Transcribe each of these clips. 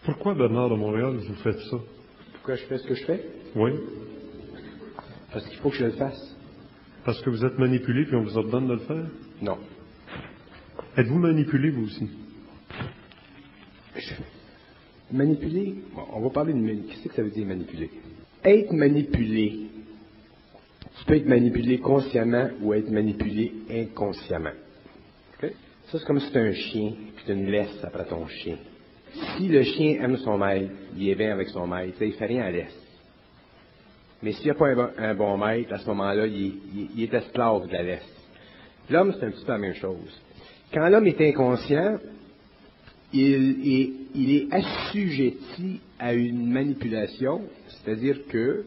Pourquoi, Bernard de Montréal, vous faites ça? Pourquoi je fais ce que je fais? Oui. Parce qu'il faut que je le fasse. Parce que vous êtes manipulé puis on vous ordonne de le faire? Non. Êtes-vous manipulé, vous aussi? Manipuler? Bon, on va parler de qu'est-ce que ça veut dire manipuler? Être manipulé. Tu peux être manipulé consciemment ou être manipulé inconsciemment. Okay? Ça, c'est comme si tu as un chien puis tu as une laisse après ton chien. Si le chien aime son maître, il est bien avec son maître, il ne fait rien à laisse. Mais s'il n'y a pas un bon maître, à ce moment-là, il est esclave de la laisse. L'homme, c'est un petit peu la même chose. Quand l'homme est inconscient, il est assujetti à une manipulation, c'est-à-dire que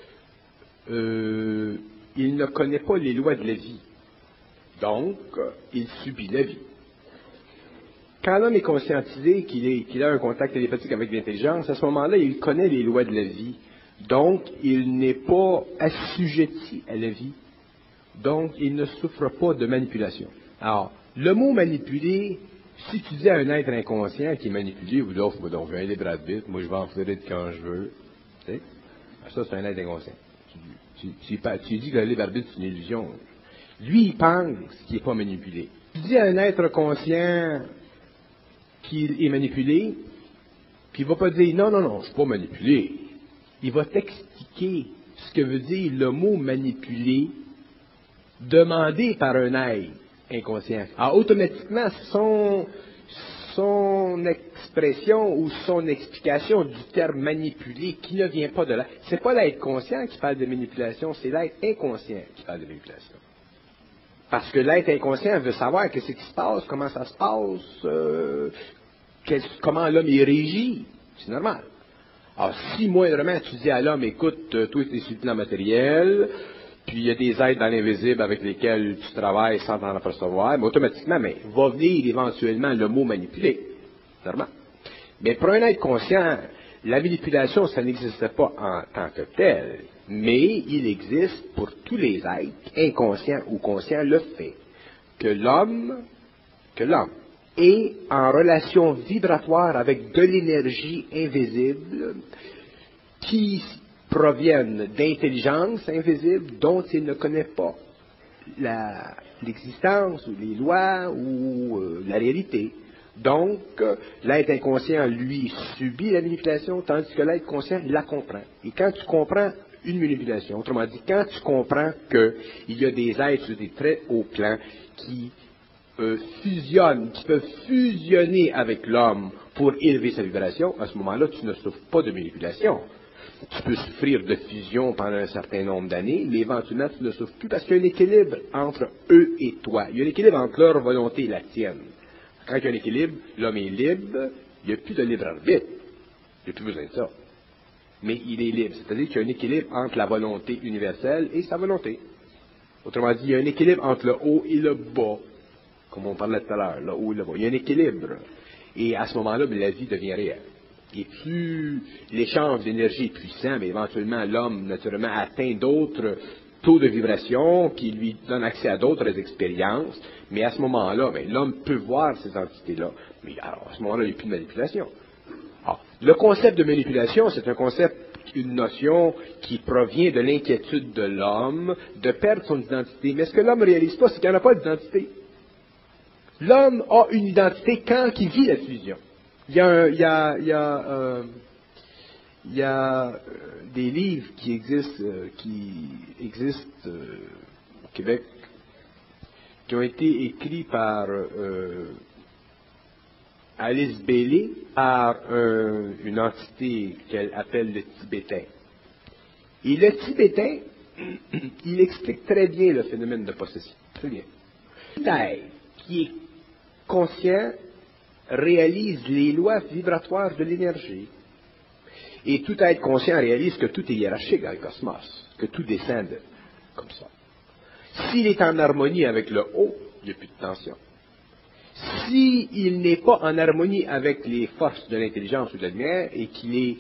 il ne connaît pas les lois de la vie. Donc, il subit la vie. Quand l'homme est conscientisé, qu'il a un contact télépathique avec l'intelligence, à ce moment-là, il connaît les lois de la vie. Donc, il n'est pas assujetti à la vie. Donc, il ne souffre pas de manipulation. Alors, le mot manipuler, si tu dis à un être inconscient qui est manipulé, vous dites, oh, donc, j'ai un libre arbitre, moi je vais en faire quand je veux. Tu sais? Ça, c'est un être inconscient. Tu dis que le libre arbitre, c'est une illusion. Lui, il pense qu'il n'est pas manipulé. Tu dis à un être conscient qu'il est manipulé, puis il ne va pas dire, non, je ne suis pas manipulé. Il va t'expliquer ce que veut dire le mot manipuler, demandé par un être inconscient. Alors, automatiquement, son expression ou son explication du terme manipuler qui ne vient pas de là. C'est pas l'être conscient qui parle de manipulation, c'est l'être inconscient qui parle de manipulation. Parce que l'être inconscient veut savoir qu'est-ce qui se passe, comment ça se passe, comment l'homme est régi. C'est normal. Alors, si moindrement tu dis à l'homme, écoute, toi tu es sur le plan matériel, puis il y a des êtres dans l'invisible avec lesquels tu travailles sans t'en apercevoir, mais automatiquement, va venir éventuellement le mot manipuler. Normal. Mais pour un être conscient, la manipulation, ça n'existe pas en tant que tel, mais il existe pour tous les êtres, inconscients ou conscients, le fait que l'homme est en relation vibratoire avec de l'énergie invisible qui proviennent d'intelligence invisible dont il ne connaît pas l'existence ou les lois ou la réalité. Donc, l'être inconscient, lui, subit la manipulation, tandis que l'être conscient, il la comprend. Et quand tu comprends une manipulation, autrement dit, quand tu comprends qu'il y a des êtres sur des très hauts plans qui qui peuvent fusionner avec l'homme pour élever sa vibration, à ce moment-là, tu ne souffres pas de manipulation. Tu peux souffrir de fusion pendant un certain nombre d'années, mais éventuellement, tu ne souffres plus parce qu'il y a un équilibre entre eux et toi. Il y a un équilibre entre leur volonté et la tienne. Quand il y a un équilibre, l'homme est libre, il n'y a plus de libre arbitre. Il n'y a plus besoin de ça. Mais il est libre, c'est-à-dire qu'il y a un équilibre entre la volonté universelle et sa volonté. Autrement dit, il y a un équilibre entre le haut et le bas, comme on parlait tout à l'heure, le haut et le bas. Il y a un équilibre. Et à ce moment-là, la vie devient réelle. Et plus l'échange d'énergie est puissant, mais éventuellement l'homme, naturellement, atteint d'autres taux de vibration qui lui donnent accès à d'autres expériences. Mais à ce moment-là, l'homme peut voir ces entités-là. Mais alors, à ce moment-là, il n'y a plus de manipulation. Alors, le concept de manipulation, c'est un concept, une notion qui provient de l'inquiétude de l'homme de perdre son identité. Mais ce que l'homme ne réalise pas, c'est qu'il n'y en a pas d'identité. L'homme a une identité quand il vit la fusion. Il y a des livres qui existent au Québec, qui ont été écrits par Alice Bailey, par une entité qu'elle appelle le Tibétain. Et le Tibétain, il explique très bien le phénomène de possession. Très bien. Tout être qui est conscient réalise les lois vibratoires de l'énergie. Et tout être conscient réalise que tout est hiérarchique dans le cosmos, que tout descend comme ça. S'il est en harmonie avec le haut, il n'y a plus de tension. S'il n'est pas en harmonie avec les forces de l'intelligence ou de la lumière et qu'il est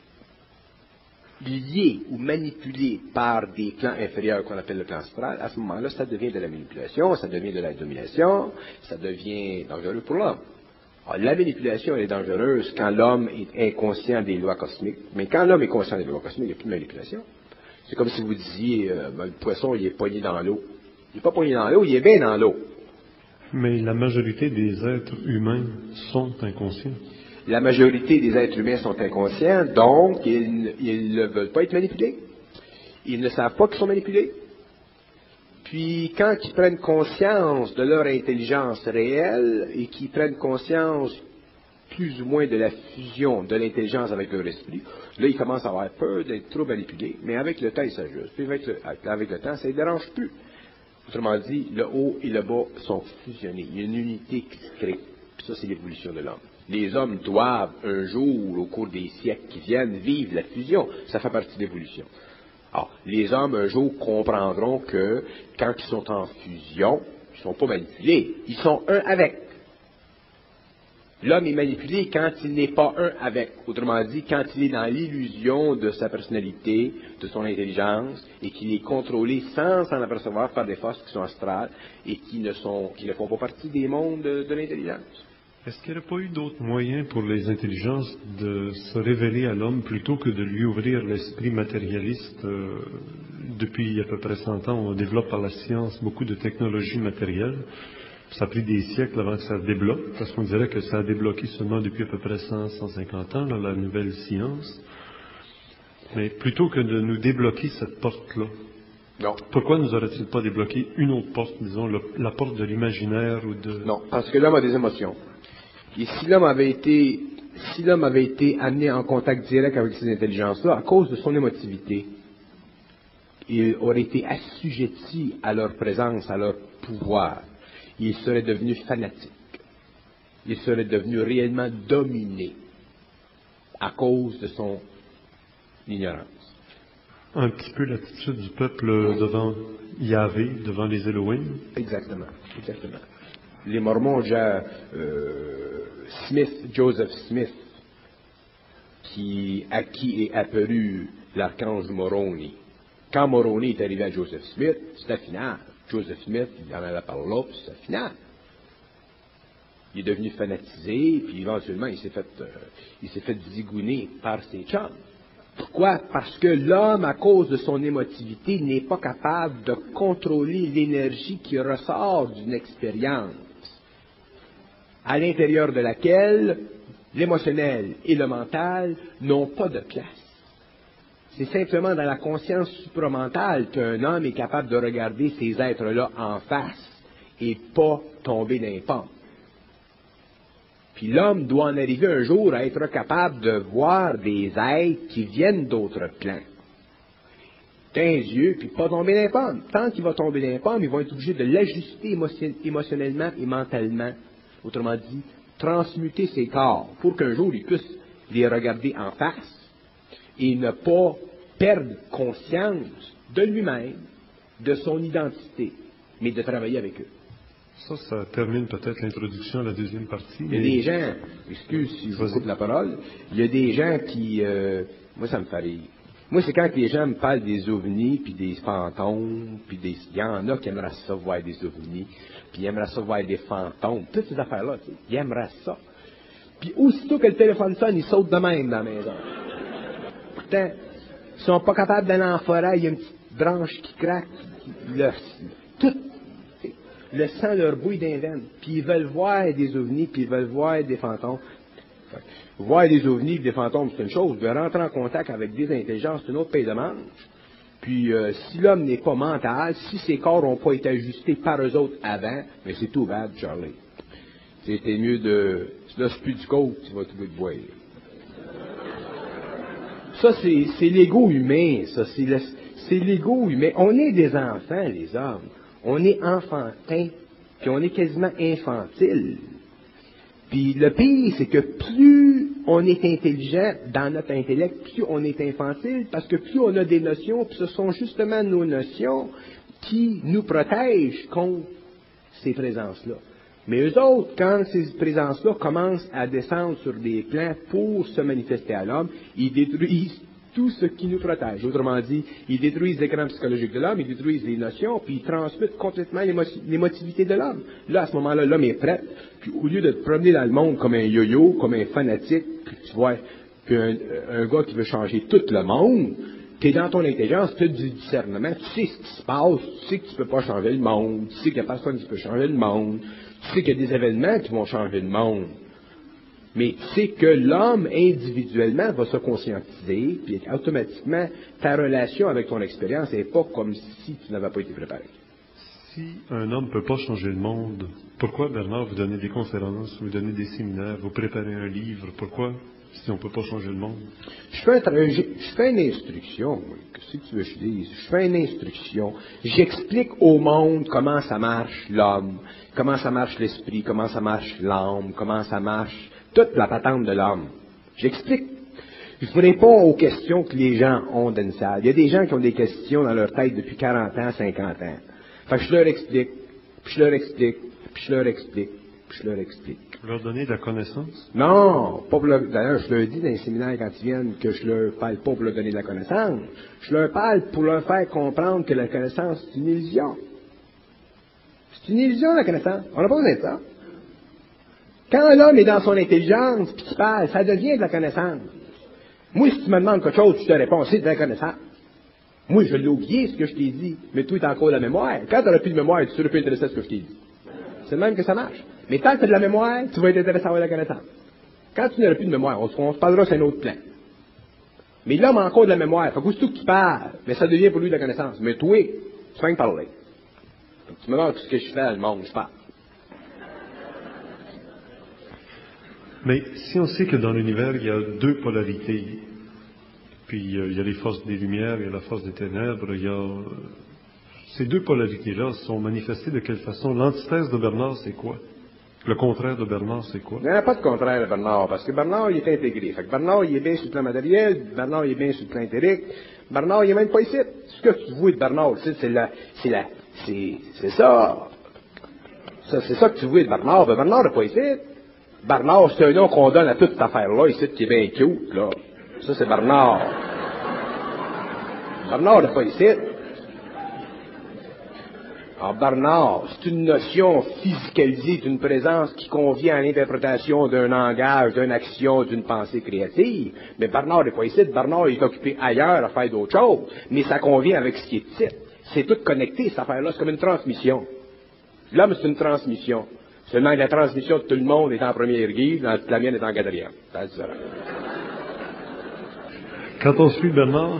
lié ou manipulé par des plans inférieurs qu'on appelle le plan astral, à ce moment-là, ça devient de la manipulation, ça devient de la domination, ça devient dangereux pour l'homme. Alors, la manipulation, elle est dangereuse quand l'homme est inconscient des lois cosmiques. Mais quand l'homme est conscient des lois cosmiques, il n'y a plus de manipulation. C'est comme si vous disiez, le poisson, il est poigné dans l'eau. Il n'est pas poigné dans l'eau, il est bien dans l'eau. Mais la majorité des êtres humains sont inconscients. La majorité des êtres humains sont inconscients, donc ils ne veulent pas être manipulés. Ils ne savent pas qu'ils sont manipulés. Puis, quand ils prennent conscience de leur intelligence réelle et qu'ils prennent conscience plus ou moins de la fusion de l'intelligence avec leur esprit, là, ils commencent à avoir peur d'être trop manipulés, mais avec le temps, ils s'ajustent. Puis, avec le temps, ça ne les dérange plus. Autrement dit, le haut et le bas sont fusionnés. Il y a une unité qui se crée. Puis ça, c'est l'évolution de l'homme. Les hommes doivent, un jour, au cours des siècles qui viennent, vivre la fusion. Ça fait partie de l'évolution. Alors, les hommes, un jour, comprendront que quand ils sont en fusion, ils ne sont pas manipulés. Ils sont un avec. L'homme est manipulé quand il n'est pas un avec. Autrement dit, quand il est dans l'illusion de sa personnalité, de son intelligence, et qu'il est contrôlé sans s'en apercevoir par des forces qui sont astrales et qui ne font pas partie des mondes de l'intelligence. Est-ce qu'il n'y aurait pas eu d'autres moyens pour les intelligences de se révéler à l'homme plutôt que de lui ouvrir l'esprit matérialiste? Depuis à peu près 100 ans, on développe par la science beaucoup de technologies matérielles. Ça a pris des siècles avant que ça débloque, parce qu'on dirait que ça a débloqué seulement depuis à peu près 100-150 ans, dans la nouvelle science. Mais plutôt que de nous débloquer cette porte-là, non. Pourquoi nous aurait-il pas débloqué une autre porte, disons, la porte de l'imaginaire ou de... Non, parce que l'homme a des émotions. Et si l'homme avait été amené en contact direct avec ces intelligences-là, à cause de son émotivité, il aurait été assujetti à leur présence, à leur pouvoir. Il serait devenu fanatique. Il serait devenu réellement dominé à cause de son ignorance. Un petit peu l'attitude du peuple devant Yahvé, devant les Elohim. Exactement, exactement. Les Mormons, Joseph Smith, à qui est apparu l'archange Moroni. Quand Moroni est arrivé à Joseph Smith, c'était final. Joseph Smith, il en allait par là, puis c'était final. Il est devenu fanatisé, puis éventuellement, il s'est fait zigouner par ses chums. Pourquoi? Parce que l'homme, à cause de son émotivité, n'est pas capable de contrôler l'énergie qui ressort d'une expérience, à l'intérieur de laquelle l'émotionnel et le mental n'ont pas de place. C'est simplement dans la conscience supramentale qu'un homme est capable de regarder ces êtres-là en face et pas tomber d'un pont. Puis l'homme doit en arriver un jour à être capable de voir des êtres qui viennent d'autres plans. 15 yeux, puis pas tomber d'un pomme. Tant qu'il va tomber d'un pomme, ils vont être obligés de l'ajuster émotionnellement et mentalement. Autrement dit, transmuter ses corps pour qu'un jour ils puissent les regarder en face et ne pas perdre conscience de lui-même, de son identité, mais de travailler avec eux. Ça termine peut-être l'introduction à la deuxième partie. Il y a des gens, excuse si je vous coupe la parole, il y a des gens qui, moi ça me fait rire. Moi c'est quand les gens me parlent des ovnis, puis des fantômes, puis il y en a qui aimeraient ça voir des ovnis, puis ils aimeraient ça voir des fantômes, toutes ces affaires-là, tu sais, ils aimeraient ça. Puis aussitôt que le téléphone sonne, ils sautent de même dans la maison. Pourtant, ils sont pas capables d'aller en forêt, il y a une petite branche qui craque, le sang leur bouille d'un veine, puis ils veulent voir des ovnis, puis ils veulent voir des fantômes. Voir des ovnis et des fantômes, c'est une chose, de rentrer en contact avec des intelligences, c'est une autre paye de manche. Puis si l'homme n'est pas mental, si ses corps n'ont pas été ajustés par eux autres avant, mais c'est tout bad, Charlie. C'était mieux de... Là, c'est plus du coke, tu vas trouver de boire. Ça, c'est l'ego humain, ça, c'est l'ego humain. On est des enfants, les hommes. On est enfantin, puis on est quasiment infantile. Puis le pire, c'est que plus on est intelligent dans notre intellect, plus on est infantile, parce que plus on a des notions, puis ce sont justement nos notions qui nous protègent contre ces présences-là. Mais eux autres, quand ces présences-là commencent à descendre sur des plans pour se manifester à l'homme, ils détruisent tout ce qui nous protège. Autrement dit, ils détruisent l'écran psychologique de l'homme, ils détruisent les notions, puis ils transmutent complètement l'émotivité de l'homme. Là, à ce moment-là, l'homme est prêt, puis au lieu de te promener dans le monde comme un yo-yo, comme un fanatique, puis tu vois un gars qui veut changer tout le monde, tu es dans ton intelligence, tu as du discernement, tu sais ce qui se passe, tu sais que tu ne peux pas changer le monde, tu sais qu'il n'y a personne qui peut changer le monde, tu sais qu'il y a des événements qui vont changer le monde. Mais tu sais que l'homme, individuellement, va se conscientiser, puis automatiquement, ta relation avec ton expérience n'est pas comme si tu n'avais pas été préparé. Si un homme ne peut pas changer le monde, pourquoi, Bernard, vous donnez des conférences, vous donnez des séminaires, vous préparez un livre? Pourquoi, si on ne peut pas changer le monde? Je fais une instruction. Qu'est-ce que tu veux que je dise? Je fais une instruction. J'explique au monde comment ça marche l'homme, comment ça marche l'esprit, comment ça marche l'âme, comment ça marche toute la patente de l'homme. J'explique. Je réponds aux questions que les gens ont dans une salle. Il y a des gens qui ont des questions dans leur tête depuis 40 ans, 50 ans. Fait que je leur explique, puis je leur explique, puis je leur explique, puis je leur explique. Vous leur donnez de la connaissance? Non, pas pour d'ailleurs, je leur dis dans les séminaires quand ils viennent que je leur parle pas pour leur donner de la connaissance. Je leur parle pour leur faire comprendre que la connaissance, c'est une illusion. C'est une illusion, la connaissance. On n'a pas besoin de ça. Quand l'homme est dans son intelligence, puis qu'il parle, ça devient de la connaissance. Moi, si tu me demandes quelque chose, je te réponds, c'est de la connaissance. Moi, je l'ai oublié, ce que je t'ai dit, mais toi, tu as encore de la mémoire. Quand tu n'auras plus de mémoire, tu ne seras plus intéressé à ce que je t'ai dit. C'est le même que ça marche. Mais tant que tu as de la mémoire, tu vas être intéressé à avoir la connaissance. Quand tu n'auras plus de mémoire, on se parlera sur un autre plan. Mais l'homme a encore de la mémoire. Fait qu'aussitôt que tu parles, mais ça devient pour lui de la connaissance. Mais toi, tu fais que parler. Tu me demandes ce que je fais dans le monde, je parle. Mais si on sait que dans l'univers, il y a deux polarités, puis il y a les forces des lumières, il y a la force des ténèbres, il y a... Ces deux polarités-là sont manifestées de quelle façon? L'antithèse de Bernard, c'est quoi? Le contraire de Bernard, c'est quoi? Il n'y en a pas de contraire de Bernard, parce que Bernard, il est intégré. Fait que Bernard, il est bien sur le plan matériel, Bernard, il est bien sur le plan éthérique, Bernard, il est même pas ici. Ce que tu vois de Bernard, c'est ça. C'est ça que tu vois de Bernard. Ben, Bernard n'est pas ici. Bernard, c'est un nom qu'on donne à toute cette affaire-là, ici, qui est bien cute, là. Ça, c'est Bernard. Bernard n'est pas ici. Alors, Bernard, c'est une notion physicalisée d'une présence qui convient à l'interprétation d'un langage, d'une action, d'une pensée créative. Mais Bernard n'est pas ici. Bernard est occupé ailleurs à faire d'autres choses. Mais ça convient avec ce qui est ici. C'est tout connecté, cette affaire-là. C'est comme une transmission. L'homme, c'est une transmission. Seulement que la transmission de tout le monde est en première guise, la mienne est en quatrième. C'est différent. Quand on suit Bernard,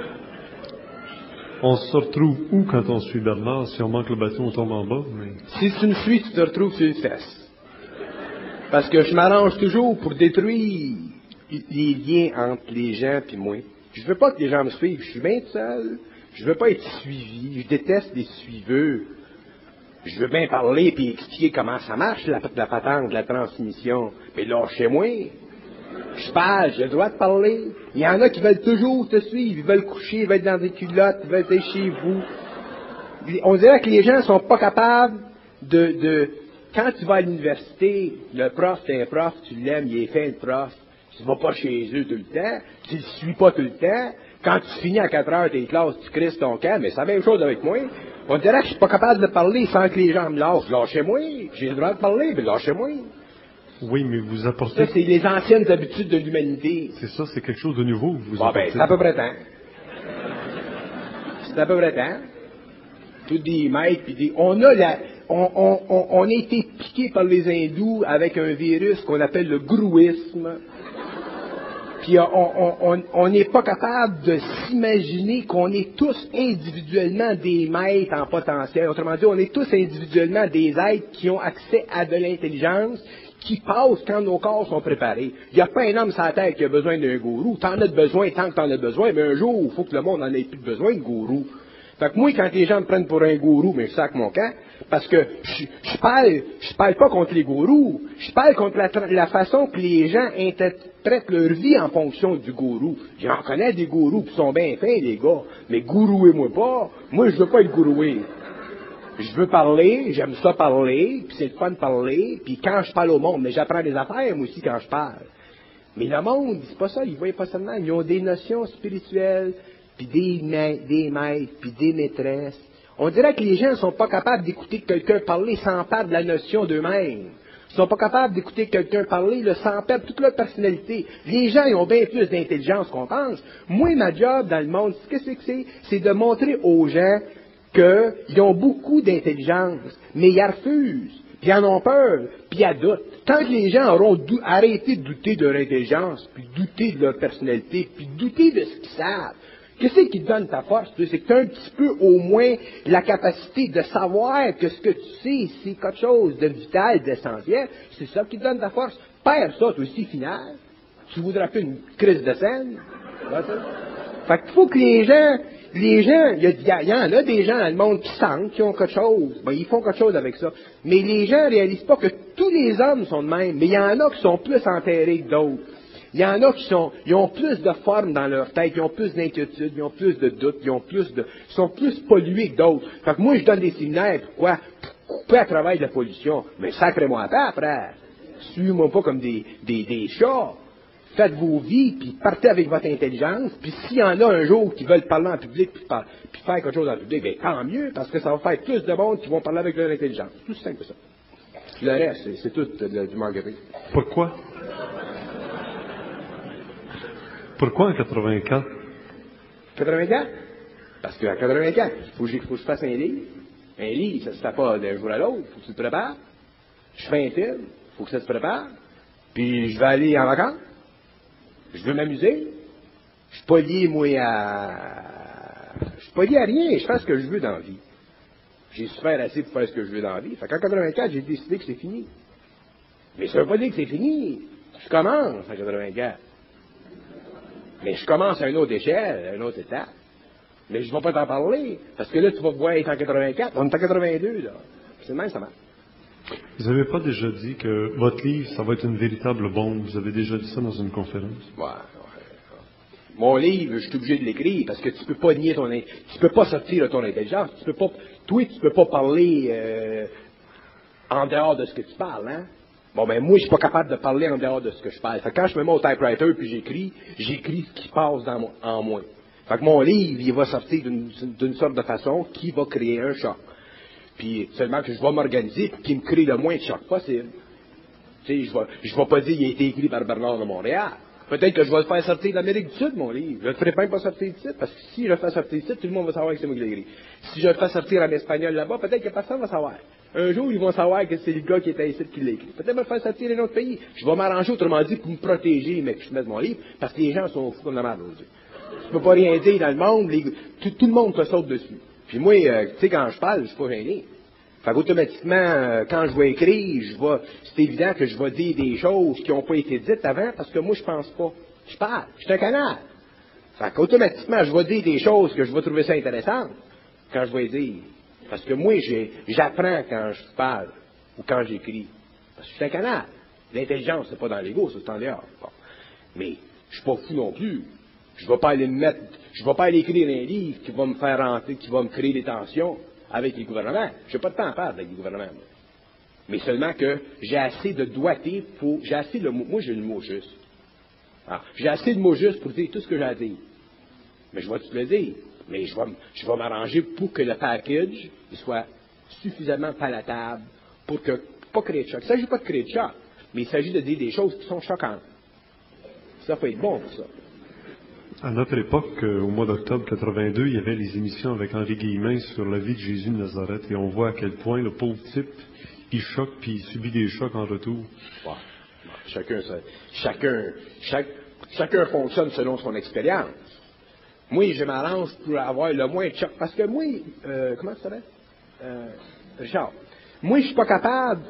on se retrouve où quand on suit Bernard? Si on manque le bateau, on tombe en bas. Mais... Si tu me suis, tu te retrouves sur une fesse. Parce que je m'arrange toujours pour détruire les liens entre les gens et moi. Je veux pas que les gens me suivent. Je suis bien seul. Je veux pas être suivi. Je déteste les suiveux. Je veux bien parler et expliquer comment ça marche, la patente, la transmission. Mais là, chez moi, je parle, j'ai le droit de parler. Il y en a qui veulent toujours te suivre. Ils veulent coucher, ils veulent être dans des culottes, ils veulent être chez vous. On dirait que les gens ne sont pas capables quand tu vas à l'université, le prof, c'est un prof, tu l'aimes, il est fin le prof. Tu ne vas pas chez eux tout le temps, tu ne le suis pas tout le temps. Quand tu finis à 4 heures tes classes, tu crisses ton camp, mais c'est la même chose avec moi. On dirait que je suis pas capable de parler sans que les gens me lâchent. Lâchez-moi, j'ai le droit de parler, mais lâchez-moi. Oui, mais vous apportez... Ça, c'est les anciennes habitudes de l'humanité. C'est ça, c'est quelque chose de nouveau que vous apportez. Ben, c'est à peu près temps. C'est à peu près temps. Tous des maîtres, puis on a été piqué par les hindous avec un virus qu'on appelle le gourouisme. Puis on n'est pas capable de s'imaginer qu'on est tous individuellement des maîtres en potentiel. Autrement dit, on est tous individuellement des êtres qui ont accès à de l'intelligence, qui passent quand nos corps sont préparés. Il n'y a pas un homme sur la terre qui a besoin d'un gourou. T'en as besoin tant que t'en as besoin, mais un jour, il faut que le monde n'en ait plus besoin de gourou. Fait que moi, quand les gens me prennent pour un gourou, mais je sac mon camp, parce que je parle pas contre les gourous, je parle contre la façon que les gens interprètent leur vie en fonction du gourou. J'en connais des gourous qui sont bien fins, les gars, mais gourouez-moi pas. Moi, je veux pas être gouroué. Je veux parler, j'aime ça parler, puis c'est le fun de parler, puis quand je parle au monde, mais j'apprends des affaires, moi aussi, quand je parle. Mais le monde, c'est pas ça, ils ne voient pas seulement. Ils ont des notions spirituelles, puis des maîtres, puis des maîtresses. On dirait que les gens ne sont pas capables d'écouter quelqu'un parler sans perdre la notion d'eux-mêmes. Ils ne sont pas capables d'écouter quelqu'un parler sans perdre toute leur personnalité. Les gens, ils ont bien plus d'intelligence qu'on pense. Moi, ma job dans le monde, qu'est-ce que c'est? C'est de montrer aux gens qu'ils ont beaucoup d'intelligence, mais ils refusent, puis ils en ont peur, puis ils doutent. Tant que les gens auront arrêté de douter de leur intelligence, puis douter de leur personnalité, puis douter de ce qu'ils savent, qu'est-ce qui te donne ta force? C'est que tu as un petit peu au moins la capacité de savoir que ce que tu sais, c'est quelque chose de vital, d'essentiel. C'est ça qui te donne ta force. Perds ça, toi aussi, final. Tu voudrais plus une crise de scène. Fait qu'il faut que les gens, il y en a des gens dans le monde qui sentent, qui ont quelque chose. Ben, ils font quelque chose avec ça. Mais les gens réalisent pas que tous les hommes sont de même. Mais il y en a qui sont plus enterrés que d'autres. Il y en a ils ont plus de forme dans leur tête, ils ont plus d'inquiétude, ils ont plus de doutes, ils sont plus pollués que d'autres. Fait que moi, je donne des séminaires, pourquoi? Pour couper à travers de la pollution. Mais sacrez-moi pas, frère. Suivez-moi pas comme des chats. Faites vos vies, puis partez avec votre intelligence, puis s'il y en a un jour qui veulent parler en public, puis faire quelque chose en public, bien tant mieux, parce que ça va faire plus de monde qui vont parler avec leur intelligence. Tout simple que ça. Le reste, c'est tout du marguerite. Pourquoi? Pourquoi en 84? 84? Parce qu'en 84, il faut que je fasse un livre. Un livre, ça ne se fait pas d'un jour à l'autre. Il faut que tu te prépares. Je fais un film. Il faut que ça se prépare. Puis je vais aller en vacances. Je veux m'amuser. Je suis pas lié, moi, je suis pas lié à rien. Je fais ce que je veux dans la vie. J'ai souffert assez pour faire ce que je veux dans la vie. Fait qu'en 84, j'ai décidé que c'est fini. Mais ça ne veut pas dire que c'est fini. Je commence en 84. Mais je commence à une autre échelle, à une autre étape. Mais je ne vais pas t'en parler, parce que là, tu vas voir être en 84, on est en 82, là. C'est le même, ça marche. Vous n'avez pas déjà dit que votre livre, ça va être une véritable bombe? Vous avez déjà dit ça dans une conférence? Ouais. Mon livre, je suis obligé de l'écrire, parce que tu peux pas nier tu peux pas sortir de ton intelligence, tu peux pas parler en dehors de ce que tu parles, hein? Bon, ben, moi, je suis pas capable de parler en dehors de ce que je parle. Fait que quand je me mets au typewriter puis j'écris ce qui passe en moi. Fait que mon livre, il va sortir d'une sorte de façon qui va créer un choc. Puis, seulement que je vais m'organiser pour qu'il me crée le moins de choc possible. Tu sais, je vais pas dire qu'il a été écrit par Bernard de Montréal. Peut-être que je vais le faire sortir d'Amérique du Sud, mon livre. Je ne le ferai même pas sortir d'ici, parce que si je le fais sortir d'ici, tout le monde va savoir que c'est moi qui l'ai écrit. Si je le fais sortir en espagnol là-bas, peut-être que personne ne va savoir. Un jour, ils vont savoir que c'est le gars qui était ici qui l'a écrit. Peut-être que je vais le faire sortir dans un autre pays. Je vais m'arranger, autrement dit, pour me protéger, mais que je mette mon livre, parce que les gens sont fous comme la merde aujourd'hui. Tu peux pas rien dire dans le monde, tout le monde te saute dessus. Puis moi, tu sais, quand je parle, je suis pas gêné. Fait qu'automatiquement, quand je vais écrire, c'est évident que je vais dire des choses qui n'ont pas été dites avant, parce que moi, je pense pas. Je parle, je suis un canard. Fait qu'automatiquement, je vais dire des choses que je vais trouver ça intéressantes, quand je vais dire. Parce que moi, j'apprends quand je parle, ou quand j'écris. Parce que je suis un canard. L'intelligence, c'est pas dans l'ego, c'est en dehors. Bon. Mais, je suis pas fou non plus. Je vais pas aller écrire un livre qui va me faire rentrer, qui va me créer des tensions avec les gouvernements. Je n'ai pas de temps à perdre avec les gouvernements. Moi. Mais seulement que j'ai assez de doigté j'ai assez de mots. Moi, j'ai le mot juste. Alors, j'ai assez de mots justes pour dire tout ce que j'ai à dire. Mais je vais te le dire. Mais je vais m'arranger pour que le package soit suffisamment palatable pour pas créer de choc. Il ne s'agit pas de créer de choc, mais il s'agit de dire des choses qui sont choquantes. Ça faut être bon pour ça. À notre époque, au mois d'octobre 82, il y avait les émissions avec Henri Guillemin sur la vie de Jésus de Nazareth, et on voit à quel point le pauvre type, il choque puis il subit des chocs en retour. Ouais. Chacun fonctionne selon son expérience. Moi, je m'arrange pour avoir le moins de choc. Parce que moi, comment ça s'appelle? Richard. Moi, je suis pas capable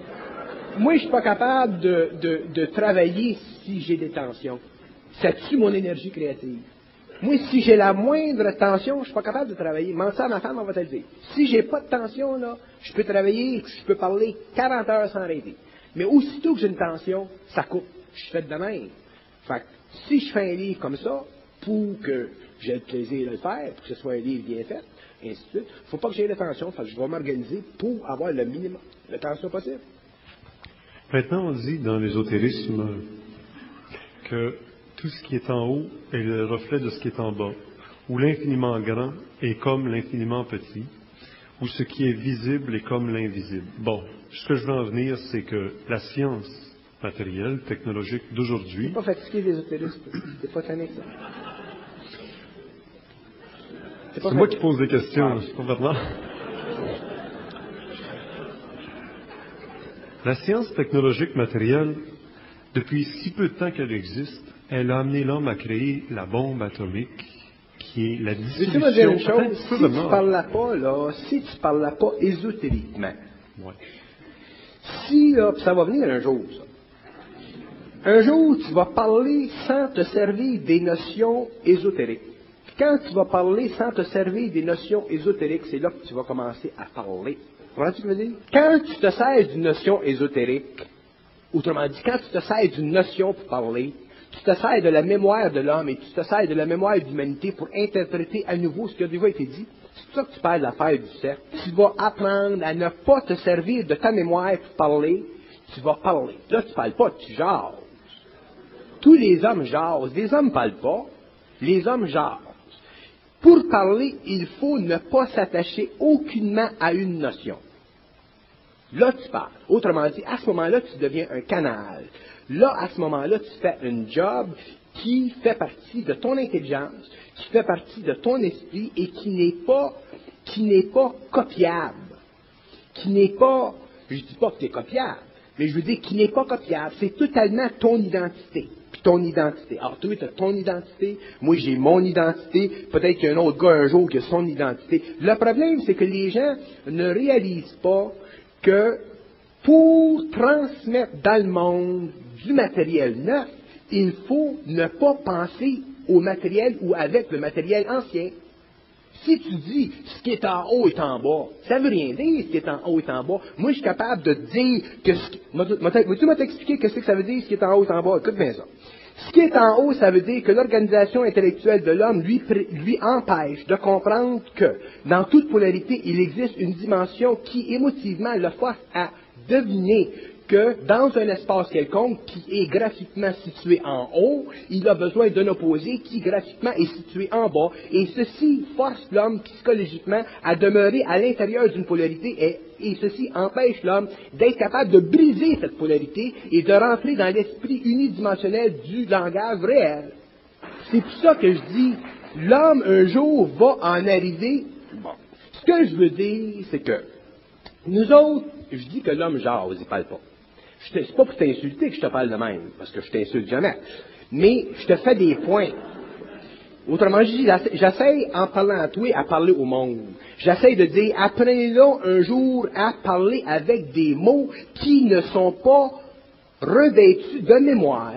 de travailler si j'ai des tensions. Ça tue mon énergie créative. Moi, si j'ai la moindre tension, je suis pas capable de travailler. M'en ça, ma femme, on va te le dire. Si j'ai pas de tension, là, je peux travailler, je peux parler 40 heures sans arrêter. Mais aussitôt que j'ai une tension, ça coupe. Je fais de même. Fait que, si je fais un livre comme ça, pour que j'ai le plaisir de le faire, pour que ce soit un livre bien fait, et ainsi de suite, il ne faut pas que j'aie de tension. Fait que je vais m'organiser pour avoir le minimum de tension possible. Maintenant, on dit dans l'ésotérisme que tout ce qui est en haut est le reflet de ce qui est en bas, où l'infiniment grand est comme l'infiniment petit, où ce qui est visible est comme l'invisible. Bon, ce que je veux en venir, c'est que la science matérielle, technologique d'aujourd'hui... T'es pas fatigué des ésotéristes, t'es pas tanné, ça. C'est moi qui pose des questions, c'est pas Bernard. La science technologique matérielle, depuis si peu de temps qu'elle existe, elle a amené l'homme à créer la bombe atomique, qui est la dissolution... Tu me dire une chose, si tu ne parles pas ésotériquement, si, là, ça va venir un jour, ça. Un jour, tu vas parler sans te servir des notions ésotériques. Quand tu vas parler sans te servir des notions ésotériques, c'est là que tu vas commencer à parler. Tu comprends ce que je veux dire? Quand tu te sers d'une notion ésotérique, autrement dit, quand tu te sers d'une notion pour parler, tu te sers de la mémoire de l'homme et tu te sers de la mémoire de l'humanité pour interpréter à nouveau ce qui a déjà été dit. C'est pour ça que tu perds l'affaire du cercle. Tu vas apprendre à ne pas te servir de ta mémoire pour parler, tu vas parler. Là, tu ne parles pas, tu jases. Tous les hommes jasent. Les hommes ne parlent pas, les hommes jasent. Pour parler, il faut ne pas s'attacher aucunement à une notion. Là, tu parles. Autrement dit, à ce moment-là, tu deviens un canal. Là, à ce moment-là, tu fais un job qui fait partie de ton intelligence, qui fait partie de ton esprit et qui n'est pas copiable. Qui n'est pas, je ne dis pas que tu es copiable, mais je veux dire qui n'est pas copiable. C'est totalement ton identité. Puis ton identité. Alors, toi, tu as ton identité, moi, j'ai mon identité, peut-être qu'il y a un autre gars un jour qui a son identité. Le problème, c'est que les gens ne réalisent pas que pour transmettre dans le monde du matériel neuf, il faut ne pas penser au matériel ou avec le matériel ancien. Si tu dis ce qui est en haut est en bas, ça ne veut rien dire ce qui est en haut est en bas. Moi, je suis capable de dire que veux-tu m'expliquer qu'est-ce que ça veut dire ce qui est en haut est en bas? Écoute bien ça. Ce qui est en haut, ça veut dire que l'organisation intellectuelle de l'homme lui empêche de comprendre que dans toute polarité, il existe une dimension qui émotivement le force à deviner que dans un espace quelconque qui est graphiquement situé en haut, il a besoin d'un opposé qui graphiquement est situé en bas. Et ceci force l'homme psychologiquement à demeurer à l'intérieur d'une polarité et ceci empêche l'homme d'être capable de briser cette polarité et de rentrer dans l'esprit unidimensionnel du langage réel. C'est pour ça que je dis, l'homme un jour va en arriver. Bon. Ce que je veux dire, c'est que nous autres, je dis que l'homme jase, il parle pas. C'est pas pour t'insulter que je te parle de même, parce que je t'insulte jamais. Mais je te fais des points. Autrement dit, j'essaie, en parlant à toi, à parler au monde. J'essaie de dire, apprenez-le un jour à parler avec des mots qui ne sont pas revêtus de mémoire.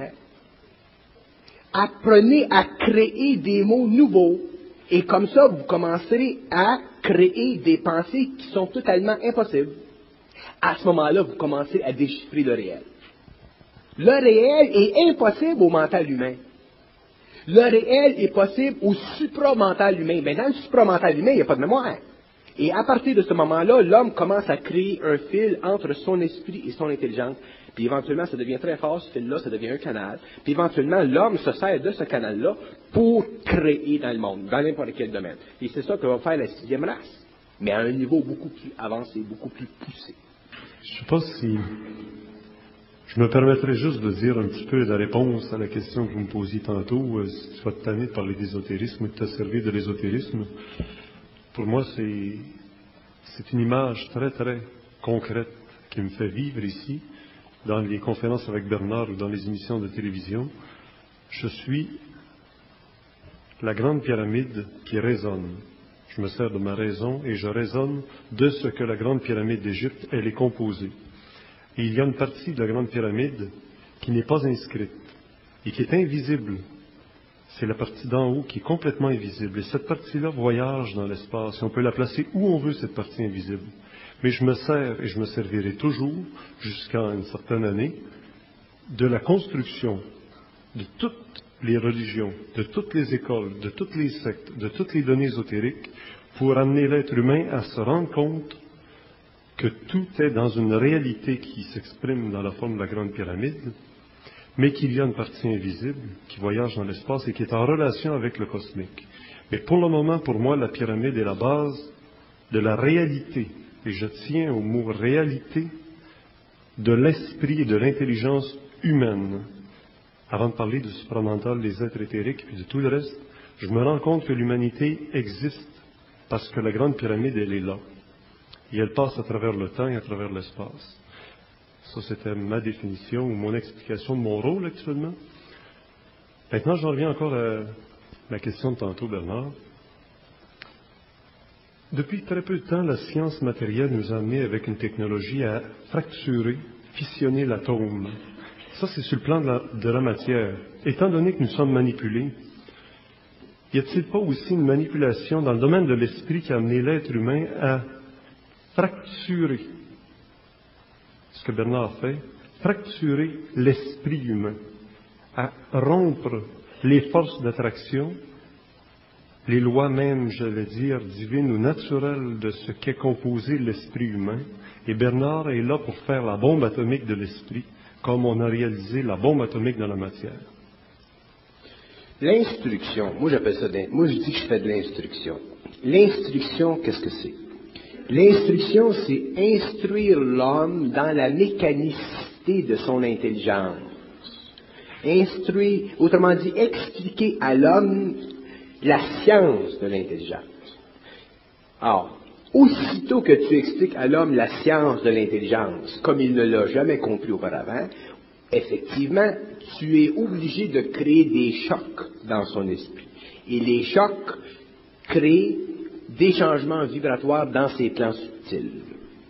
Apprenez à créer des mots nouveaux. Et comme ça, vous commencerez à créer des pensées qui sont totalement impossibles. À ce moment-là, vous commencez à déchiffrer le réel. Le réel est impossible au mental humain. Le réel est possible au supramental humain. Mais dans le supramental humain, il n'y a pas de mémoire. Et à partir de ce moment-là, l'homme commence à créer un fil entre son esprit et son intelligence. Puis éventuellement, ça devient très fort, ce fil-là, ça devient un canal. Puis éventuellement, l'homme se sert de ce canal-là pour créer dans le monde, dans n'importe quel domaine. Et c'est ça que va faire la 6e race, mais à un niveau beaucoup plus avancé, beaucoup plus poussé. Je ne sais pas si... Je me permettrais juste de dire un petit peu la réponse à la question que vous me posiez tantôt, si tu vas te tanner de parler d'ésotérisme ou de te servir de l'ésotérisme. Pour moi, c'est une image très, très concrète qui me fait vivre ici, dans les conférences avec Bernard ou dans les émissions de télévision. Je suis la grande pyramide qui résonne. Je me sers de ma raison et je raisonne de ce que la grande pyramide d'Égypte, elle est composée. Et il y a une partie de la grande pyramide qui n'est pas inscrite et qui est invisible. C'est la partie d'en haut qui est complètement invisible. Et cette partie-là voyage dans l'espace. Et on peut la placer où on veut, cette partie invisible. Mais je me sers et je me servirai toujours, jusqu'à une certaine année, de la construction de toutes les religions, de toutes les écoles, de toutes les sectes, de toutes les données ésotériques, pour amener l'être humain à se rendre compte que tout est dans une réalité qui s'exprime dans la forme de la grande pyramide, mais qu'il y a une partie invisible qui voyage dans l'espace et qui est en relation avec le cosmique. Mais pour le moment, pour moi, la pyramide est la base de la réalité, et je tiens au mot réalité, de l'esprit et de l'intelligence humaine. Avant de parler du supramental, des êtres éthériques, puis de tout le reste, je me rends compte que l'humanité existe parce que la grande pyramide, elle est là. Et elle passe à travers le temps et à travers l'espace. Ça, c'était ma définition ou mon explication de mon rôle actuellement. Maintenant, j'en reviens encore à la question de tantôt, Bernard. Depuis très peu de temps, la science matérielle nous a amené avec une technologie à fracturer, fissionner l'atome. Ça, c'est sur le plan de la matière. Étant donné que nous sommes manipulés, y a-t-il pas aussi une manipulation dans le domaine de l'esprit qui a amené l'être humain à fracturer ce que Bernard fait, fracturer l'esprit humain, à rompre les forces d'attraction, les lois même, j'allais dire, divines ou naturelles de ce qu'est composé l'esprit humain. Et Bernard est là pour faire la bombe atomique de l'esprit, comme on a réalisé la bombe atomique dans la matière. L'instruction, moi j'appelle ça, moi je dis que je fais de l'instruction. L'instruction, qu'est-ce que c'est? L'instruction, c'est instruire l'homme dans la mécanicité de son intelligence. Instruire, autrement dit, expliquer à l'homme la science de l'intelligence. Or, aussitôt que tu expliques à l'homme la science de l'intelligence, comme il ne l'a jamais compris auparavant, effectivement, tu es obligé de créer des chocs dans son esprit. Et les chocs créent des changements vibratoires dans ses plans subtils.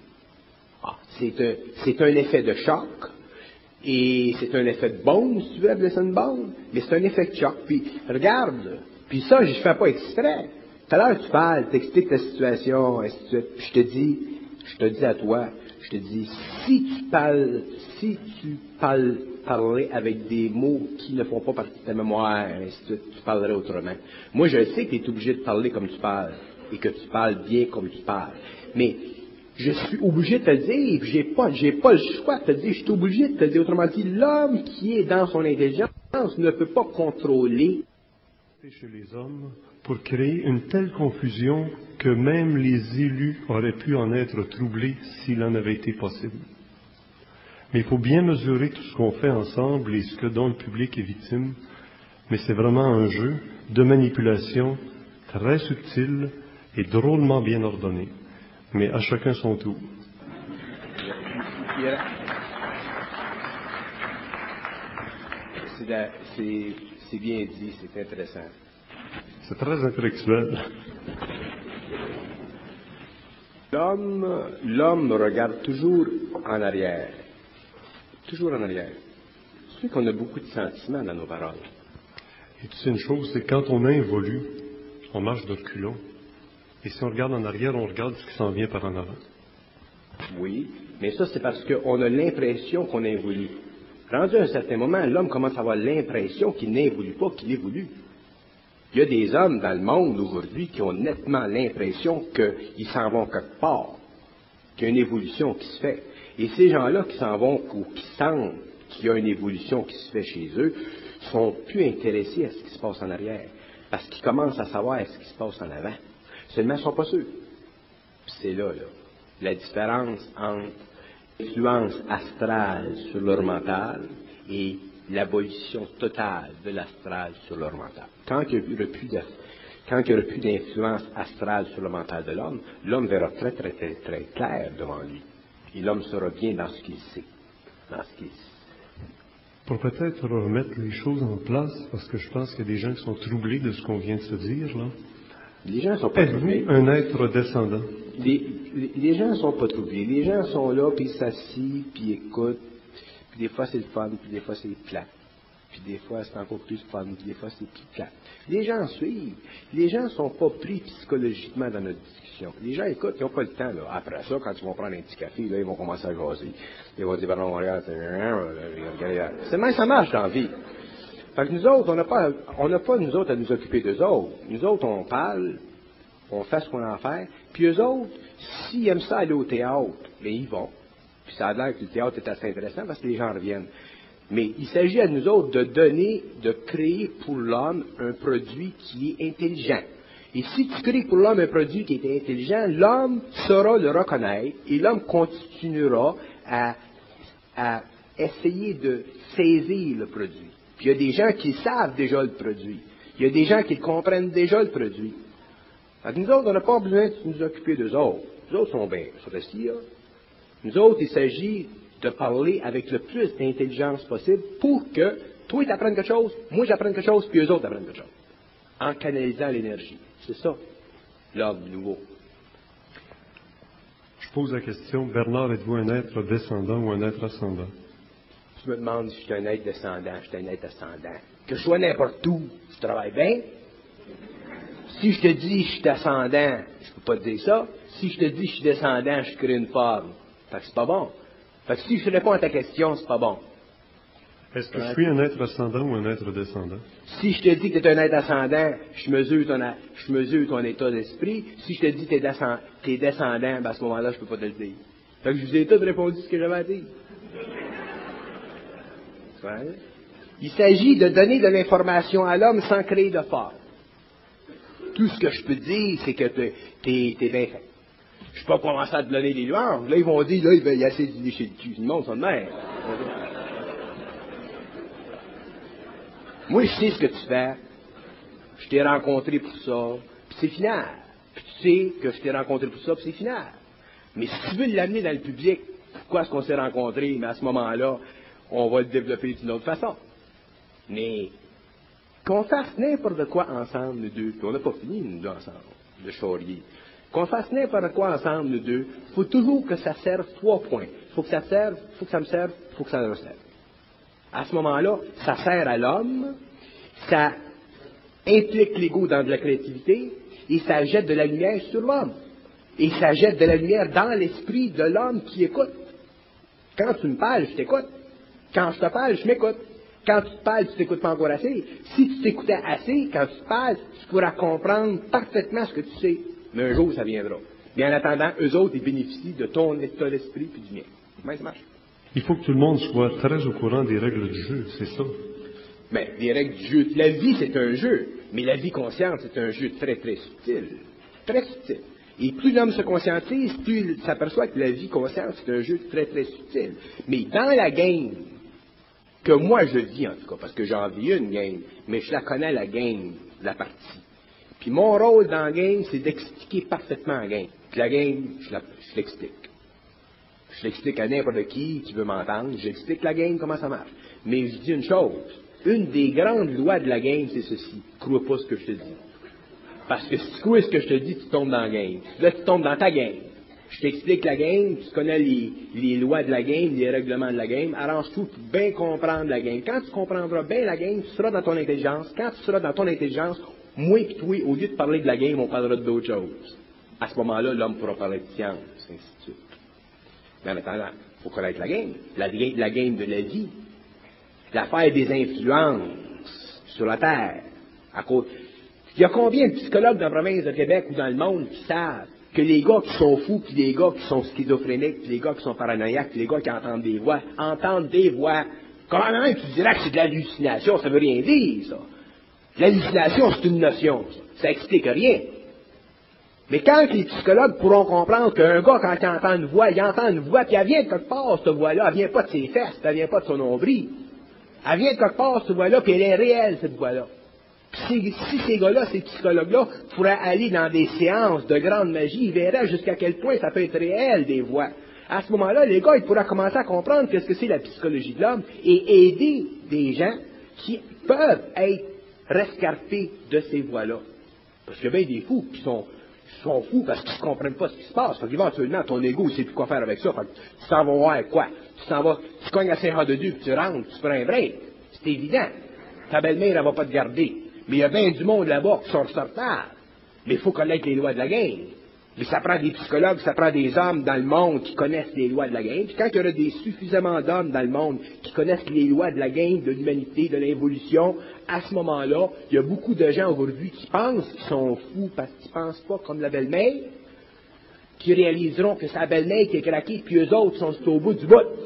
C'est un effet de choc, et c'est un effet de bombe, si tu veux appeler ça une bombe, mais c'est un effet de choc. Puis, regarde, puis ça, je ne fais pas exprès. Tout à l'heure, tu parles, tu expliques ta situation, ainsi de suite, puis je te dis à toi, je te dis, si tu parlerais avec des mots qui ne font pas partie de ta mémoire, ainsi de suite, tu parlerais autrement. Moi, je sais que tu es obligé de parler comme tu parles, et que tu parles bien comme tu parles. Mais je suis obligé de te le dire, j'ai pas le choix de te le dire, je suis obligé de te le dire. Autrement dit, l'homme qui est dans son intelligence ne peut pas contrôler chez les hommes pour créer une telle confusion que même les élus auraient pu en être troublés s'il en avait été possible. Mais il faut bien mesurer tout ce qu'on fait ensemble et ce dont le public est victime. Mais c'est vraiment un jeu de manipulation très subtil et drôlement bien ordonné. Mais à chacun son tour. C'est bien dit, c'est intéressant. C'est très intellectuel. L'homme regarde toujours en arrière. Toujours en arrière. C'est qu'on a beaucoup de sentiments dans nos paroles. Et tu sais une chose, c'est quand on involue, on marche de reculons. Et si on regarde en arrière, on regarde ce qui s'en vient par en avant. Oui, mais ça, c'est parce qu'on a l'impression qu'on involue. Rendu à un certain moment, l'homme commence à avoir l'impression qu'il n'involue pas, qu'il évolue. Il y a des hommes dans le monde aujourd'hui qui ont nettement l'impression qu'ils s'en vont quelque part, qu'il y a une évolution qui se fait. Et ces gens-là qui s'en vont ou qui sentent qu'il y a une évolution qui se fait chez eux, sont plus intéressés à ce qui se passe en arrière, parce qu'ils commencent à savoir ce qui se passe en avant. Seulement, ils ne sont pas sûrs. Puis c'est là, la différence entre l'influence astrale sur leur mental et l'abolition totale de l'astral sur leur mental. Quand il n'y aura plus d'influence astrale sur le mental de l'homme, l'homme verra très, très, très, très clair devant lui. Et l'homme sera bien dans ce qu'il sait. Pour peut-être remettre les choses en place, parce que je pense qu'il y a des gens qui sont troublés de ce qu'on vient de se dire, là. Les gens ne sont pas troublés. Un être descendant? Les gens ne sont pas troublés. Les gens sont là, puis ils s'assient, puis ils écoutent. Puis des fois, c'est le fun, puis des fois, c'est plat. Puis des fois, c'est encore plus fun, puis des fois, c'est plus plat. Les gens suivent. Les gens ne sont pas pris psychologiquement dans notre discussion. Les gens écoutent, ils n'ont pas le temps. Là. Après ça, quand ils vont prendre un petit café, là, ils vont commencer à jaser. Ils vont dire, ben non, regarde, c'est même ça marche dans la vie. Fait que nous autres, on n'a pas nous autres à nous occuper d'eux autres. Nous autres, on parle, on fait ce qu'on a à faire, puis eux autres, s'ils aiment ça aller au théâtre, bien ils vont. Puis ça a l'air que le théâtre est assez intéressant parce que les gens reviennent. Mais il s'agit à nous autres de créer pour l'homme un produit qui est intelligent. Et si tu crées pour l'homme un produit qui est intelligent, l'homme saura le reconnaître et l'homme continuera à essayer de saisir le produit. Puis il y a des gens qui savent déjà le produit. Il y a des gens qui comprennent déjà le produit. Alors, nous autres, on n'a pas besoin de nous occuper d'eux autres. Nous autres sont bien, sont assis là. Nous autres, il s'agit de parler avec le plus d'intelligence possible pour que toi, tu apprennes quelque chose, moi, j'apprenne quelque chose, puis eux autres apprennent quelque chose. En canalisant l'énergie. C'est ça, l'ordre nouveau. Je pose la question, Bernard, êtes-vous un être descendant ou un être ascendant? Tu me demandes si je suis un être descendant, je suis un être ascendant. Que je sois n'importe où, je travaille bien. Si je te dis je suis ascendant, je peux pas te dire ça. Si je te dis je suis descendant, je crée une forme. Fait que c'est pas bon. Fait que si je réponds à ta question, c'est pas bon. Est-ce que je suis un être ascendant ou un être descendant? Si je te dis que tu es un être ascendant, je mesure ton état d'esprit. Si je te dis que tu es descendant, ben à ce moment-là, je peux pas te le dire. Fait que je vous ai tous répondu ce que j'avais à dire. Ouais. Il s'agit de donner de l'information à l'homme sans créer de forme. Tout ce que je peux dire, c'est que t'es bien fait. Je ne peux pas commencer à te donner des louanges. Là, ils vont dire, là, il va y assez du déchet de cul. Le monde, ça de même. Moi, je sais ce que tu fais. Je t'ai rencontré pour ça, puis c'est final. Puis tu sais que je t'ai rencontré pour ça, puis c'est final. Mais si tu veux l'amener dans le public, pourquoi est-ce qu'on s'est rencontrés? Mais à ce moment-là, on va le développer d'une autre façon. Mais qu'on fasse n'importe quoi ensemble, nous deux, puis on n'a pas fini, nous deux, ensemble, de charrier. Qu'on fasse n'importe quoi ensemble, nous deux, il faut toujours que ça serve 3 points. Il faut que ça serve, il faut que ça me serve, il faut que ça me serve. À ce moment-là, ça sert à l'homme, ça implique l'ego dans de la créativité, et ça jette de la lumière sur l'homme. Et ça jette de la lumière dans l'esprit de l'homme qui écoute. Quand tu me parles, je t'écoute. Quand je te parle, je m'écoute. Quand tu te parles, tu t'écoutes pas encore assez. Si tu t'écoutais assez, quand tu te parles, tu pourras comprendre parfaitement ce que tu sais. Mais un jour, ça viendra. Mais en attendant, eux autres, ils bénéficient de ton état d'esprit puis du mien. Comment ça marche? Il faut que tout le monde soit très au courant des règles du jeu, c'est ça? Mais les règles du jeu, la vie, c'est un jeu. Mais la vie consciente, c'est un jeu très, très subtil. Très subtil. Et plus l'homme se conscientise, plus il s'aperçoit que la vie consciente, c'est un jeu très, très subtil. Mais dans la game, que moi je vis en tout cas, parce que j'en vis une game, mais je la connais la game, la partie. Puis mon rôle dans la game, c'est d'expliquer parfaitement la game. Puis la game, je l'explique. Je l'explique à n'importe qui veut m'entendre, j'explique la game, comment ça marche. Mais je dis une chose, une des grandes lois de la game, c'est ceci, crois pas ce que je te dis. Parce que si tu crois ce que je te dis, tu tombes dans la game. Là, tu tombes dans ta game. Je t'explique la game, tu connais les lois de la game, les règlements de la game, arrange-tout pour bien comprendre la game. Quand tu comprendras bien la game, tu seras dans ton intelligence. Quand tu seras dans ton intelligence, moi et toi, au lieu de parler de la game, on parlera d'autres choses. À ce moment-là, l'homme pourra parler de science, ainsi de suite. Mais en attendant, il faut connaître la game de la vie, l'affaire des influences sur la Terre. À cause, il y a combien de psychologues dans la province de Québec ou dans le monde qui savent que les gars qui sont fous, puis les gars qui sont schizophréniques, puis les gars qui sont paranoïaques, puis les gars qui entendent des voix, comment même tu dirais que c'est de l'hallucination? Ça veut rien dire, ça. L'hallucination, c'est une notion, ça explique rien. Mais quand les psychologues pourront comprendre qu'un gars, quand il entend une voix, puis elle vient de quelque part, cette voix-là, elle vient pas de ses fesses, elle vient pas de son nombril. Elle vient de quelque part, cette voix-là, puis elle est réelle, cette voix-là. Puis si ces gars-là, ces psychologues-là, pourraient aller dans des séances de grande magie, ils verraient jusqu'à quel point ça peut être réel, des voix. À ce moment-là, les gars, ils pourraient commencer à comprendre qu'est-ce que c'est la psychologie de l'homme et aider des gens qui peuvent être rescarpés de ces voix-là. Parce qu'il y a bien des fous qui sont fous parce qu'ils ne comprennent pas ce qui se passe. Fait qu'éventuellement, ton ego, il ne sait plus quoi faire avec ça. Fait que tu s'en vas voir quoi? Tu cognes à Saint-Jean-de-Dieu, puis tu rentres, tu prends un break. C'est évident. Ta belle-mère, elle ne va pas te garder. Mais il y a bien du monde là-bas qui sont ressortables. Mais il faut connaître les lois de la game. Mais ça prend des psychologues, ça prend des hommes dans le monde qui connaissent les lois de la game. Puis quand il y aura suffisamment d'hommes dans le monde qui connaissent les lois de la game, de l'humanité, de l'évolution, à ce moment-là, il y a beaucoup de gens aujourd'hui qui pensent qu'ils sont fous parce qu'ils ne pensent pas comme la belle-mère, qui réaliseront que c'est la belle-mère qui est craquée, puis eux autres sont au bout du bout.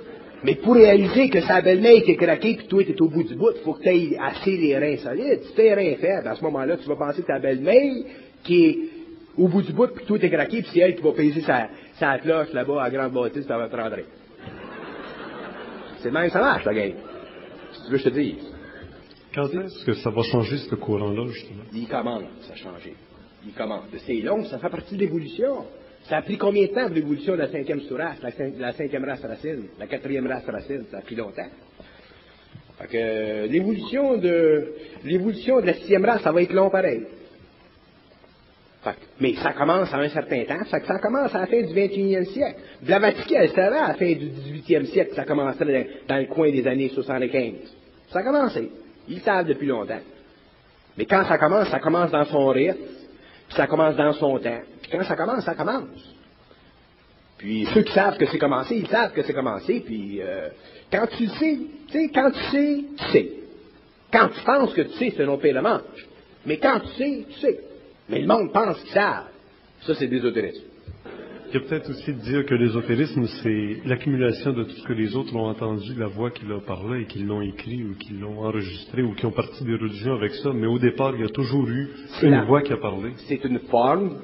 Mais pour réaliser que sa belle-mère qui est craquée puis toi t'es au bout du bout, il faut que tu aies assez les reins solides. Si tu as les reins faibles, à ce moment-là, tu vas penser que ta belle-mère qui est au bout du bout puis toi t'es craqué puis c'est elle qui va peser sa cloche là-bas à grande bâtisse puis elle va te rentrer. C'est même ça marche, la game. Si tu veux, je te dis. Quand est-ce que ça va changer ce courant-là, justement? Il commence à changer. Il commence. C'est long, ça fait partie de l'évolution. Ça a pris combien de temps pour l'évolution de la 5e sous-race, la 5e race racine, la 4e race racine? Ça a pris longtemps. Fait que l'évolution de la 6e race, ça va être long pareil. Fait que, mais ça commence à un certain temps, ça commence à la fin du 21e siècle. Blavatsky, elle savait à la fin du 18e siècle que ça commencerait dans le coin des années 75. Ça a commencé. Ils le savent depuis longtemps. Mais quand ça commence dans son rythme, puis ça commence dans son temps. Puis quand ça commence, ça commence. Puis ceux qui savent que c'est commencé, ils savent que c'est commencé. Puis quand tu le sais, tu sais, quand tu sais, tu sais. Quand tu penses que tu sais, c'est un autre pays le manche. Mais quand tu sais, tu sais. Mais le monde pense qu'ils savent. Ça, c'est des l'ésotérisme. Il y a peut-être aussi de dire que l'ésotérisme, c'est l'accumulation de tout ce que les autres ont entendu, la voix qu'il a parlé et qu'ils l'ont écrit ou qu'ils l'ont enregistré ou qui ont parti des religions avec ça. Mais au départ, il y a toujours eu une voix qui a parlé. C'est une forme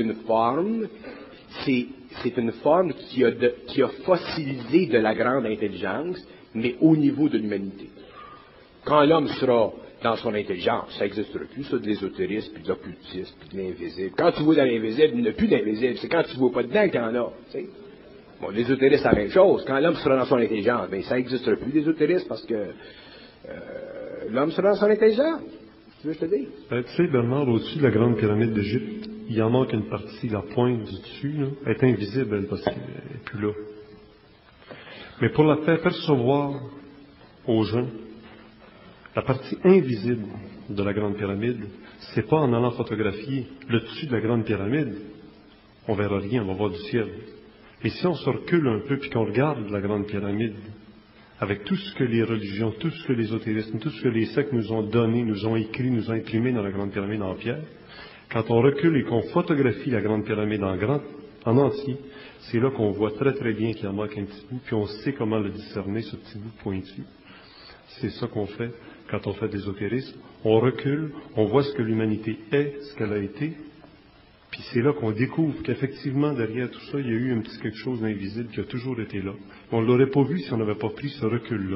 qui a fossilisé de la grande intelligence, mais au niveau de l'humanité. Quand l'homme sera dans son intelligence, ça n'existera plus, ça, de l'ésotérisme, puis de l'occultisme, puis de l'invisible. Quand tu vois dans l'invisible, il n'y a plus d'invisible. C'est quand tu ne vois pas dedans qu'il y en a. Tu sais. Bon, l'ésotérisme, c'est la même chose. Quand l'homme sera dans son intelligence, bien, ça n'existera plus, l'ésotérisme, parce que l'homme sera dans son intelligence. Tu veux que je te dise? Tu sais, Bernard, au-dessus de la grande pyramide d'Égypte, il en manque une partie, la pointe du dessus, là, elle est invisible, elle, parce qu'elle n'est plus là. Mais pour la faire percevoir aux gens, la partie invisible de la grande pyramide, c'est pas en allant photographier le dessus de la grande pyramide, on verra rien, on va voir du ciel. Mais si on se recule un peu puis qu'on regarde la grande pyramide, avec tout ce que les religions, tout ce que l'ésotérisme, tout ce que les sectes nous ont donné, nous ont écrit, nous ont imprimé dans la grande pyramide en pierre, quand on recule et qu'on photographie la grande pyramide en entier, c'est là qu'on voit très très bien qu'il en manque un petit bout, puis on sait comment le discerner, ce petit bout pointu. C'est ça qu'on fait quand on fait de l'ésotérisme. On recule, on voit ce que l'humanité est, ce qu'elle a été, puis c'est là qu'on découvre qu'effectivement, derrière tout ça, il y a eu un petit quelque chose d'invisible qui a toujours été là. On ne l'aurait pas vu si on n'avait pas pris ce recul-là.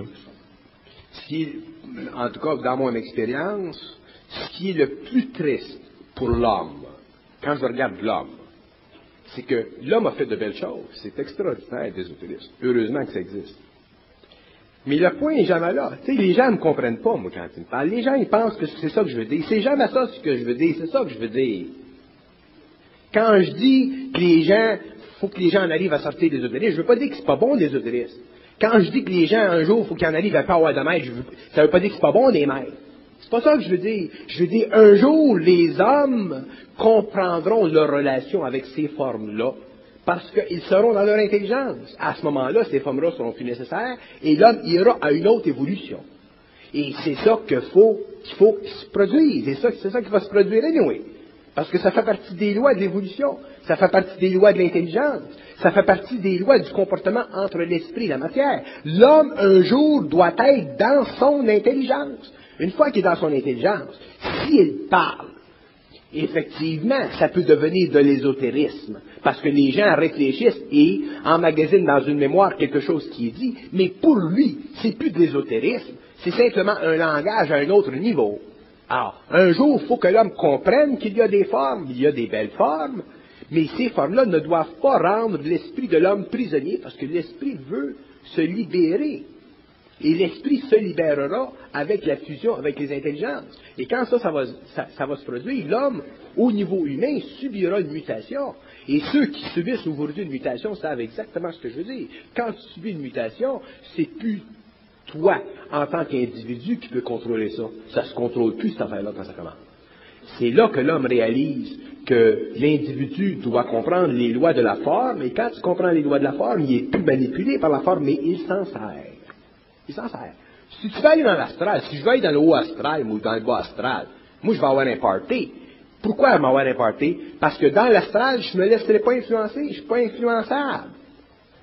En tout cas, dans mon expérience, ce qui est le plus triste pour l'homme, quand je regarde l'homme, c'est que l'homme a fait de belles choses. C'est extraordinaire, l'ésotérisme. Heureusement que ça existe. Mais le point n'est jamais là. Tu sais, les gens ne me comprennent pas, moi, quand ils me parlent. Les gens, ils pensent que c'est ça que je veux dire. C'est jamais ça ce que je veux dire. C'est ça que je veux dire. Quand je dis que les gens, faut que les gens en arrivent à sortir des ésotérismes, je ne veux pas dire que c'est pas bon, l'ésotérisme. Quand je dis que les gens, un jour, il faut qu'ils en arrivent à pas avoir de maître, ça ne veut pas dire que c'est pas bon, des maîtres. C'est pas ça que je veux dire. Je veux dire, un jour, les hommes comprendront leur relation avec ces formes-là, parce qu'ils seront dans leur intelligence. À ce moment-là, ces formes-là seront plus nécessaires, et l'homme ira à une autre évolution. Et c'est ça qu'il faut se produire. C'est ça qui va se produire anyway. Parce que ça fait partie des lois de l'évolution. Ça fait partie des lois de l'intelligence. Ça fait partie des lois du comportement entre l'esprit et la matière. L'homme, un jour, doit être dans son intelligence. Une fois qu'il est dans son intelligence, s'il parle, effectivement, ça peut devenir de l'ésotérisme, parce que les gens réfléchissent et emmagasinent dans une mémoire quelque chose qui est dit, mais pour lui, c'est plus de l'ésotérisme, c'est simplement un langage à un autre niveau. Alors, un jour, il faut que l'homme comprenne qu'il y a des formes, il y a des belles formes, mais ces formes-là ne doivent pas rendre l'esprit de l'homme prisonnier, parce que l'esprit veut se libérer. Et l'esprit se libérera avec la fusion, avec les intelligences. Et quand ça va se produire, l'homme, au niveau humain, subira une mutation. Et ceux qui subissent aujourd'hui une mutation savent exactement ce que je veux dire. Quand tu subis une mutation, c'est plus toi, en tant qu'individu, qui peux contrôler ça. Ça ne se contrôle plus, cette affaire-là, quand ça commence. C'est là que l'homme réalise que l'individu doit comprendre les lois de la forme, et quand tu comprends les lois de la forme, il est plus manipulé par la forme, mais il s'en sert. Il s'en sert. Si tu vas aller dans l'astral, si je vais aller dans le haut astral ou dans le bas astral, moi je vais avoir un party. Pourquoi m'avoir un party? Parce que dans l'astral, je ne me laisserai pas influencer, je ne suis pas influençable.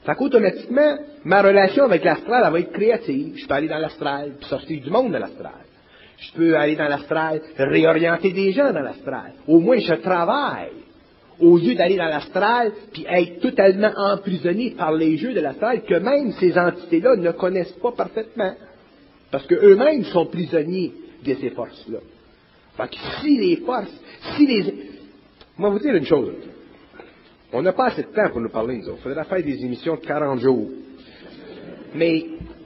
Fait qu'automatiquement, ma relation avec l'astral, elle va être créative. Je peux aller dans l'astral, puis sortir du monde de l'astral. Je peux aller dans l'astral, réorienter des gens dans l'astral. Au moins, je travaille. Au lieu d'aller dans l'astral, puis être totalement emprisonné par les jeux de l'astral, que même ces entités-là ne connaissent pas parfaitement. Parce qu'eux-mêmes sont prisonniers de ces forces-là. Fait que si les forces, Moi, vous dire une chose. On n'a pas assez de temps pour nous parler, nous autres. Il faudrait faire des émissions de 40 jours. Mais,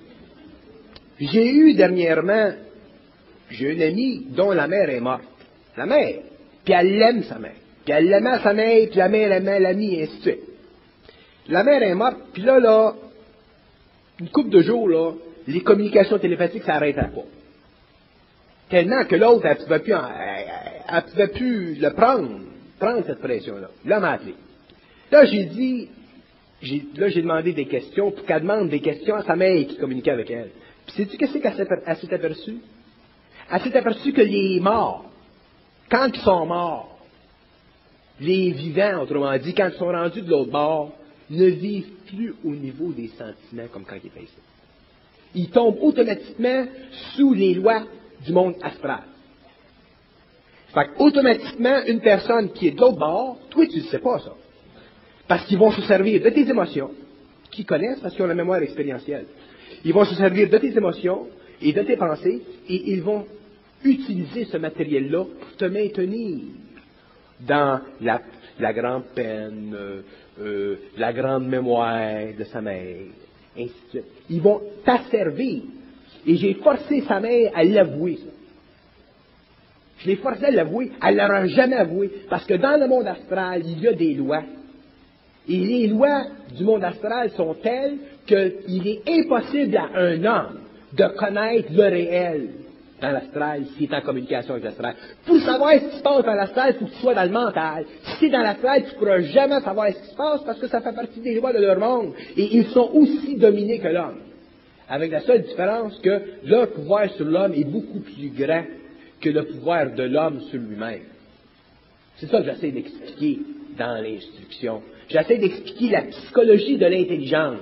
j'ai eu dernièrement, j'ai une amie dont la mère est morte. La mère. Puis elle aime sa mère. Puis elle aimait sa mère, puis la mère aimait l'amie, et ainsi de suite. La mère est morte, puis là, une couple de jours, là, les communications télépathiques, ça n'arrêtait pas. Tellement que l'autre, elle ne pouvait plus le prendre cette pression-là. Là, elle m'a appelé. Là, j'ai demandé des questions pour qu'elle demande des questions à sa mère qui communiquait avec elle. Puis sais-tu qu'est-ce qu'elle s'est aperçue? Elle s'est aperçue que les morts, quand ils sont morts, les vivants, autrement dit, quand ils sont rendus de l'autre bord, ne vivent plus au niveau des sentiments comme quand ils étaient ici. Ils tombent automatiquement sous les lois du monde astral. Fait qu'automatiquement, une personne qui est de l'autre bord, toi, tu ne sais pas ça. Parce qu'ils vont se servir de tes émotions, qu'ils connaissent parce qu'ils ont la mémoire expérientielle. Ils vont se servir de tes émotions et de tes pensées, et ils vont utiliser ce matériel-là pour te maintenir dans la grande peine, la grande mémoire de sa mère, ainsi de suite. Ils vont t'asservir. Et j'ai forcé sa mère à l'avouer, ça. Je l'ai forcé à l'avouer. Elle ne l'aura jamais avoué. Parce que dans le monde astral, il y a des lois. Et les lois du monde astral sont telles qu'il est impossible à un homme de connaître le réel dans l'astral s'il est en communication avec l'astral. Pour savoir ce qui se passe dans l'astral, il faut que tu sois dans le mental. Si tu es dans l'astral, tu ne pourras jamais savoir ce qui se passe parce que ça fait partie des lois de leur monde. Et ils sont aussi dominés que l'homme. Avec la seule différence que leur pouvoir sur l'homme est beaucoup plus grand que le pouvoir de l'homme sur lui-même. C'est ça que j'essaie d'expliquer dans l'instruction. J'essaie d'expliquer la psychologie de l'intelligence.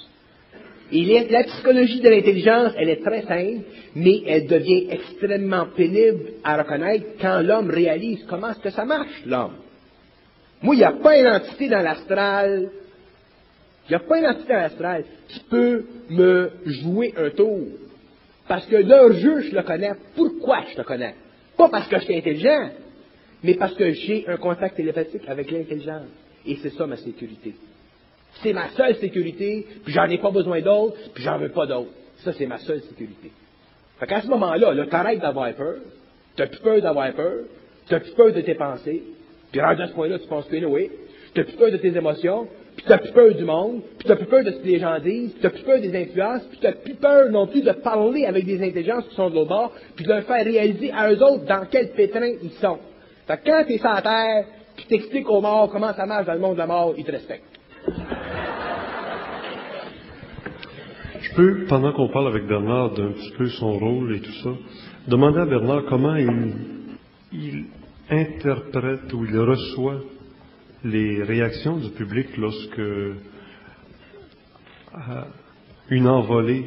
Et la psychologie de l'intelligence, elle est très simple, mais elle devient extrêmement pénible à reconnaître quand l'homme réalise comment est-ce que ça marche, l'homme. Moi, il n'y a pas une entité dans l'astral, qui peut me jouer un tour. Parce que leur jeu, je le connais. Pourquoi je le connais? Pas parce que je suis intelligent, mais parce que j'ai un contact télépathique avec l'intelligence. Et c'est ça ma sécurité. C'est ma seule sécurité, puis j'en ai pas besoin d'autre, puis j'en veux pas d'autre. Ça, c'est ma seule sécurité. Fait qu'à ce moment-là, t'arrêtes d'avoir peur, t'as plus peur d'avoir peur, t'as plus peur de tes pensées, puis rendu à ce point-là, tu penses que oui, t'as plus peur de tes émotions, puis t'as plus peur du monde, puis t'as plus peur de ce que les gens disent, puis t'as plus peur des influences, puis t'as plus peur non plus de parler avec des intelligences qui sont de l'autre bord, puis de leur faire réaliser à eux autres dans quel pétrin ils sont. Fait que quand t'es sur la terre, puis t'expliques aux morts comment ça marche dans le monde de la mort, ils te respectent. Je peux, pendant qu'on parle avec Bernard d'un petit peu son rôle et tout ça, demander à Bernard comment il interprète ou il reçoit les réactions du public lorsque une envolée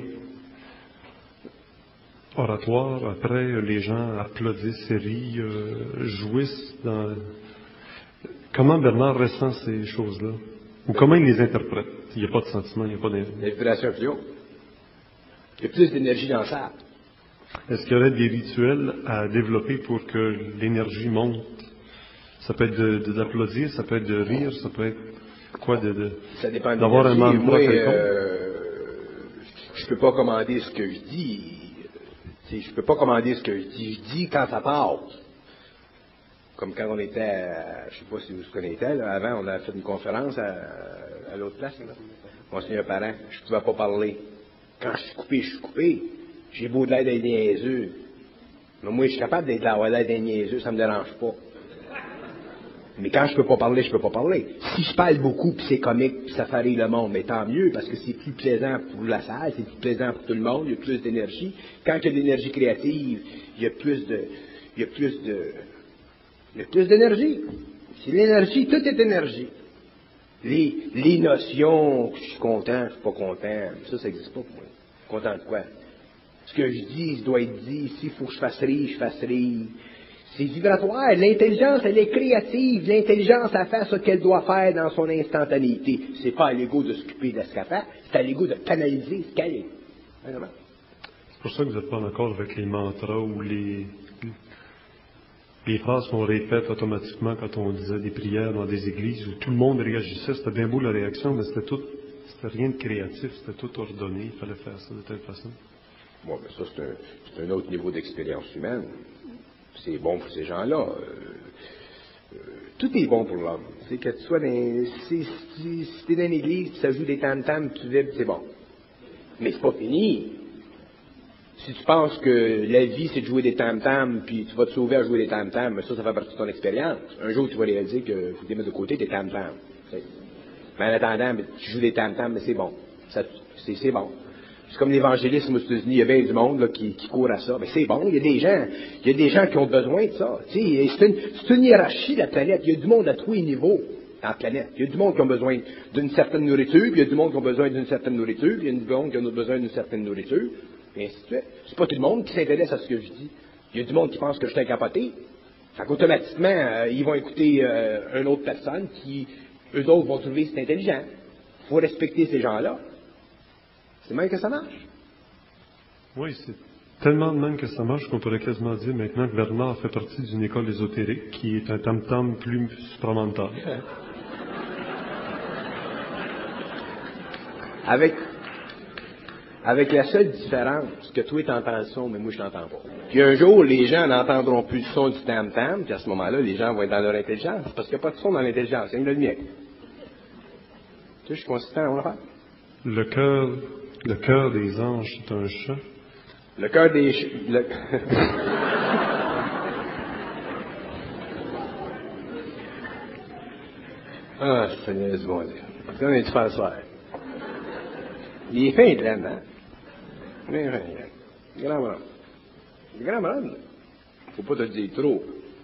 oratoire, après les gens applaudissent et rient, jouissent dans... Comment Bernard ressent ces choses-là? Ou comment il les interprète? Il n'y a pas de sentiment, il n'y a pas d'énergie. La vibration fluo. Il y a plus d'énergie dans ça. Est-ce qu'il y aurait des rituels à développer pour que l'énergie monte? Ça peut être d'applaudir, ça peut être de rire, ça peut être quoi ça dépend d'avoir un mantra moi, quelconque? Je peux pas commander ce que je dis. Je peux pas commander ce que je dis. Je dis quand ça passe. Comme quand on était, je sais pas si vous vous connaissez, là, avant on a fait une conférence à l'autre place. Là. Monseigneur Parent, je pouvais pas parler. Quand je suis coupé. J'ai beau de l'aide des niaiseux. Mais moi, je suis capable d'avoir l'aide des niaiseux, ça me dérange pas. Mais quand je peux pas parler, je peux pas parler. Si je parle beaucoup, puis c'est comique, puis ça fait rire le monde, mais tant mieux, parce que c'est plus plaisant pour la salle, c'est plus plaisant pour tout le monde, il y a plus d'énergie. Quand il y a de l'énergie créative, il y a plus d'énergie. C'est l'énergie, tout est énergie. Les notions, je suis content, je suis pas content, ça n'existe pas pour moi. Content de quoi? Ce que je dis, ça doit être dit. S'il faut que je fasse rire, je fasse rire. C'est vibratoire. L'intelligence, elle est créative. L'intelligence, elle fait ce qu'elle doit faire dans son instantanéité. C'est pas à l'ego de s'occuper de ce qu'elle fait, c'est à l'ego de canaliser ce qu'elle est. Vraiment. C'est pour ça que vous n'êtes pas d'accord avec les mantras ou les phrases qu'on répète automatiquement quand on disait des prières dans des églises où tout le monde réagissait. C'était bien beau la réaction, mais c'était rien de créatif, c'était tout ordonné. Il fallait faire ça de telle façon. Bon, mais ça, c'est un autre niveau d'expérience humaine. C'est bon pour ces gens-là. Tout est bon pour l'homme. C'est que tu sois si tu es dans une église, ça joue des tam-tams, tu vibres, c'est bon. Mais c'est pas fini. Si tu penses que la vie, c'est de jouer des tam-tams, puis tu vas te sauver à jouer des tam-tams, ça fait partie de ton expérience. Un jour, tu vas réaliser qu'il faut les mettre de côté tes tam-tams. Mais en attendant, tu joues des tam-tams, mais c'est bon. C'est bon. C'est comme l'évangélisme aux États-Unis, il y a bien du monde là, qui court à ça. Mais c'est bon, il y a des gens qui ont besoin de ça. C'est une hiérarchie, la planète. Il y a du monde à tous les niveaux dans la planète. Il y a du monde qui ont besoin d'une certaine nourriture, puis il y a du monde qui ont besoin d'une certaine nourriture, puis il y a du monde qui ont besoin d'une certaine nourriture, et ainsi de suite. C'est pas tout le monde qui s'intéresse à ce que je dis. Il y a du monde qui pense que je suis un capoté. Fait qu'automatiquement, ils vont écouter une autre personne qui, eux autres, vont trouver que c'est intelligent. Il faut respecter ces gens-là. C'est même que ça marche. Oui, c'est tellement de même que ça marche qu'on pourrait quasiment dire maintenant que Bernard fait partie d'une école ésotérique qui est un tam-tam plus supramental. Avec la seule différence que toi t'entends le son, mais moi je l'entends pas. Puis un jour, les gens n'entendront plus le son du tam-tam, puis à ce moment-là, les gens vont être dans leur intelligence, parce qu'il n'y a pas de son dans l'intelligence, il y a une lumière. Tu sais, je suis consistant, on va faire. Le cœur des anges, c'est un chat. Le cœur des... Ah, Seigneur du bon Dieu. On est-tu faire soir? Il est fin, il traîne, hein? Bien fin, il est grand bonhomme. Il est grand bonhomme. Faut pas te le dire trop.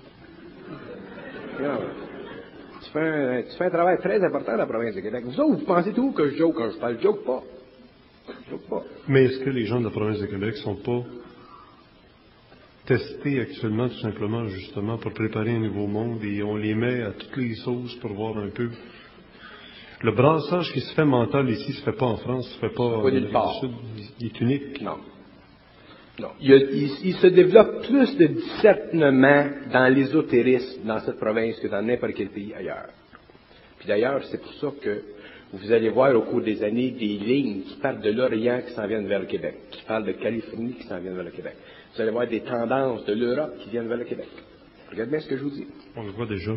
Grand bonhomme. Tu fais un travail très important dans la province de Québec. Vous autres, vous pensez tout que je joke quand je parle? Je joke pas. Je joke pas. Mais est-ce que les gens de la province de Québec sont pas testés actuellement tout simplement justement pour préparer un nouveau monde et on les met à toutes les sauces pour voir un peu? Le brassage qui se fait mental ici se fait pas en France, se fait pas en Amérique du Sud. Il est unique. Non. Non. Il se développe plus de discernement dans l'ésotérisme dans cette province que dans n'importe quel pays ailleurs. Puis d'ailleurs, c'est pour ça que vous allez voir au cours des années des lignes qui partent de l'Orient qui s'en viennent vers le Québec, qui parlent de Californie qui s'en viennent vers le Québec. Vous allez voir des tendances de l'Europe qui viennent vers le Québec. Regardez bien ce que je vous dis. On le voit déjà.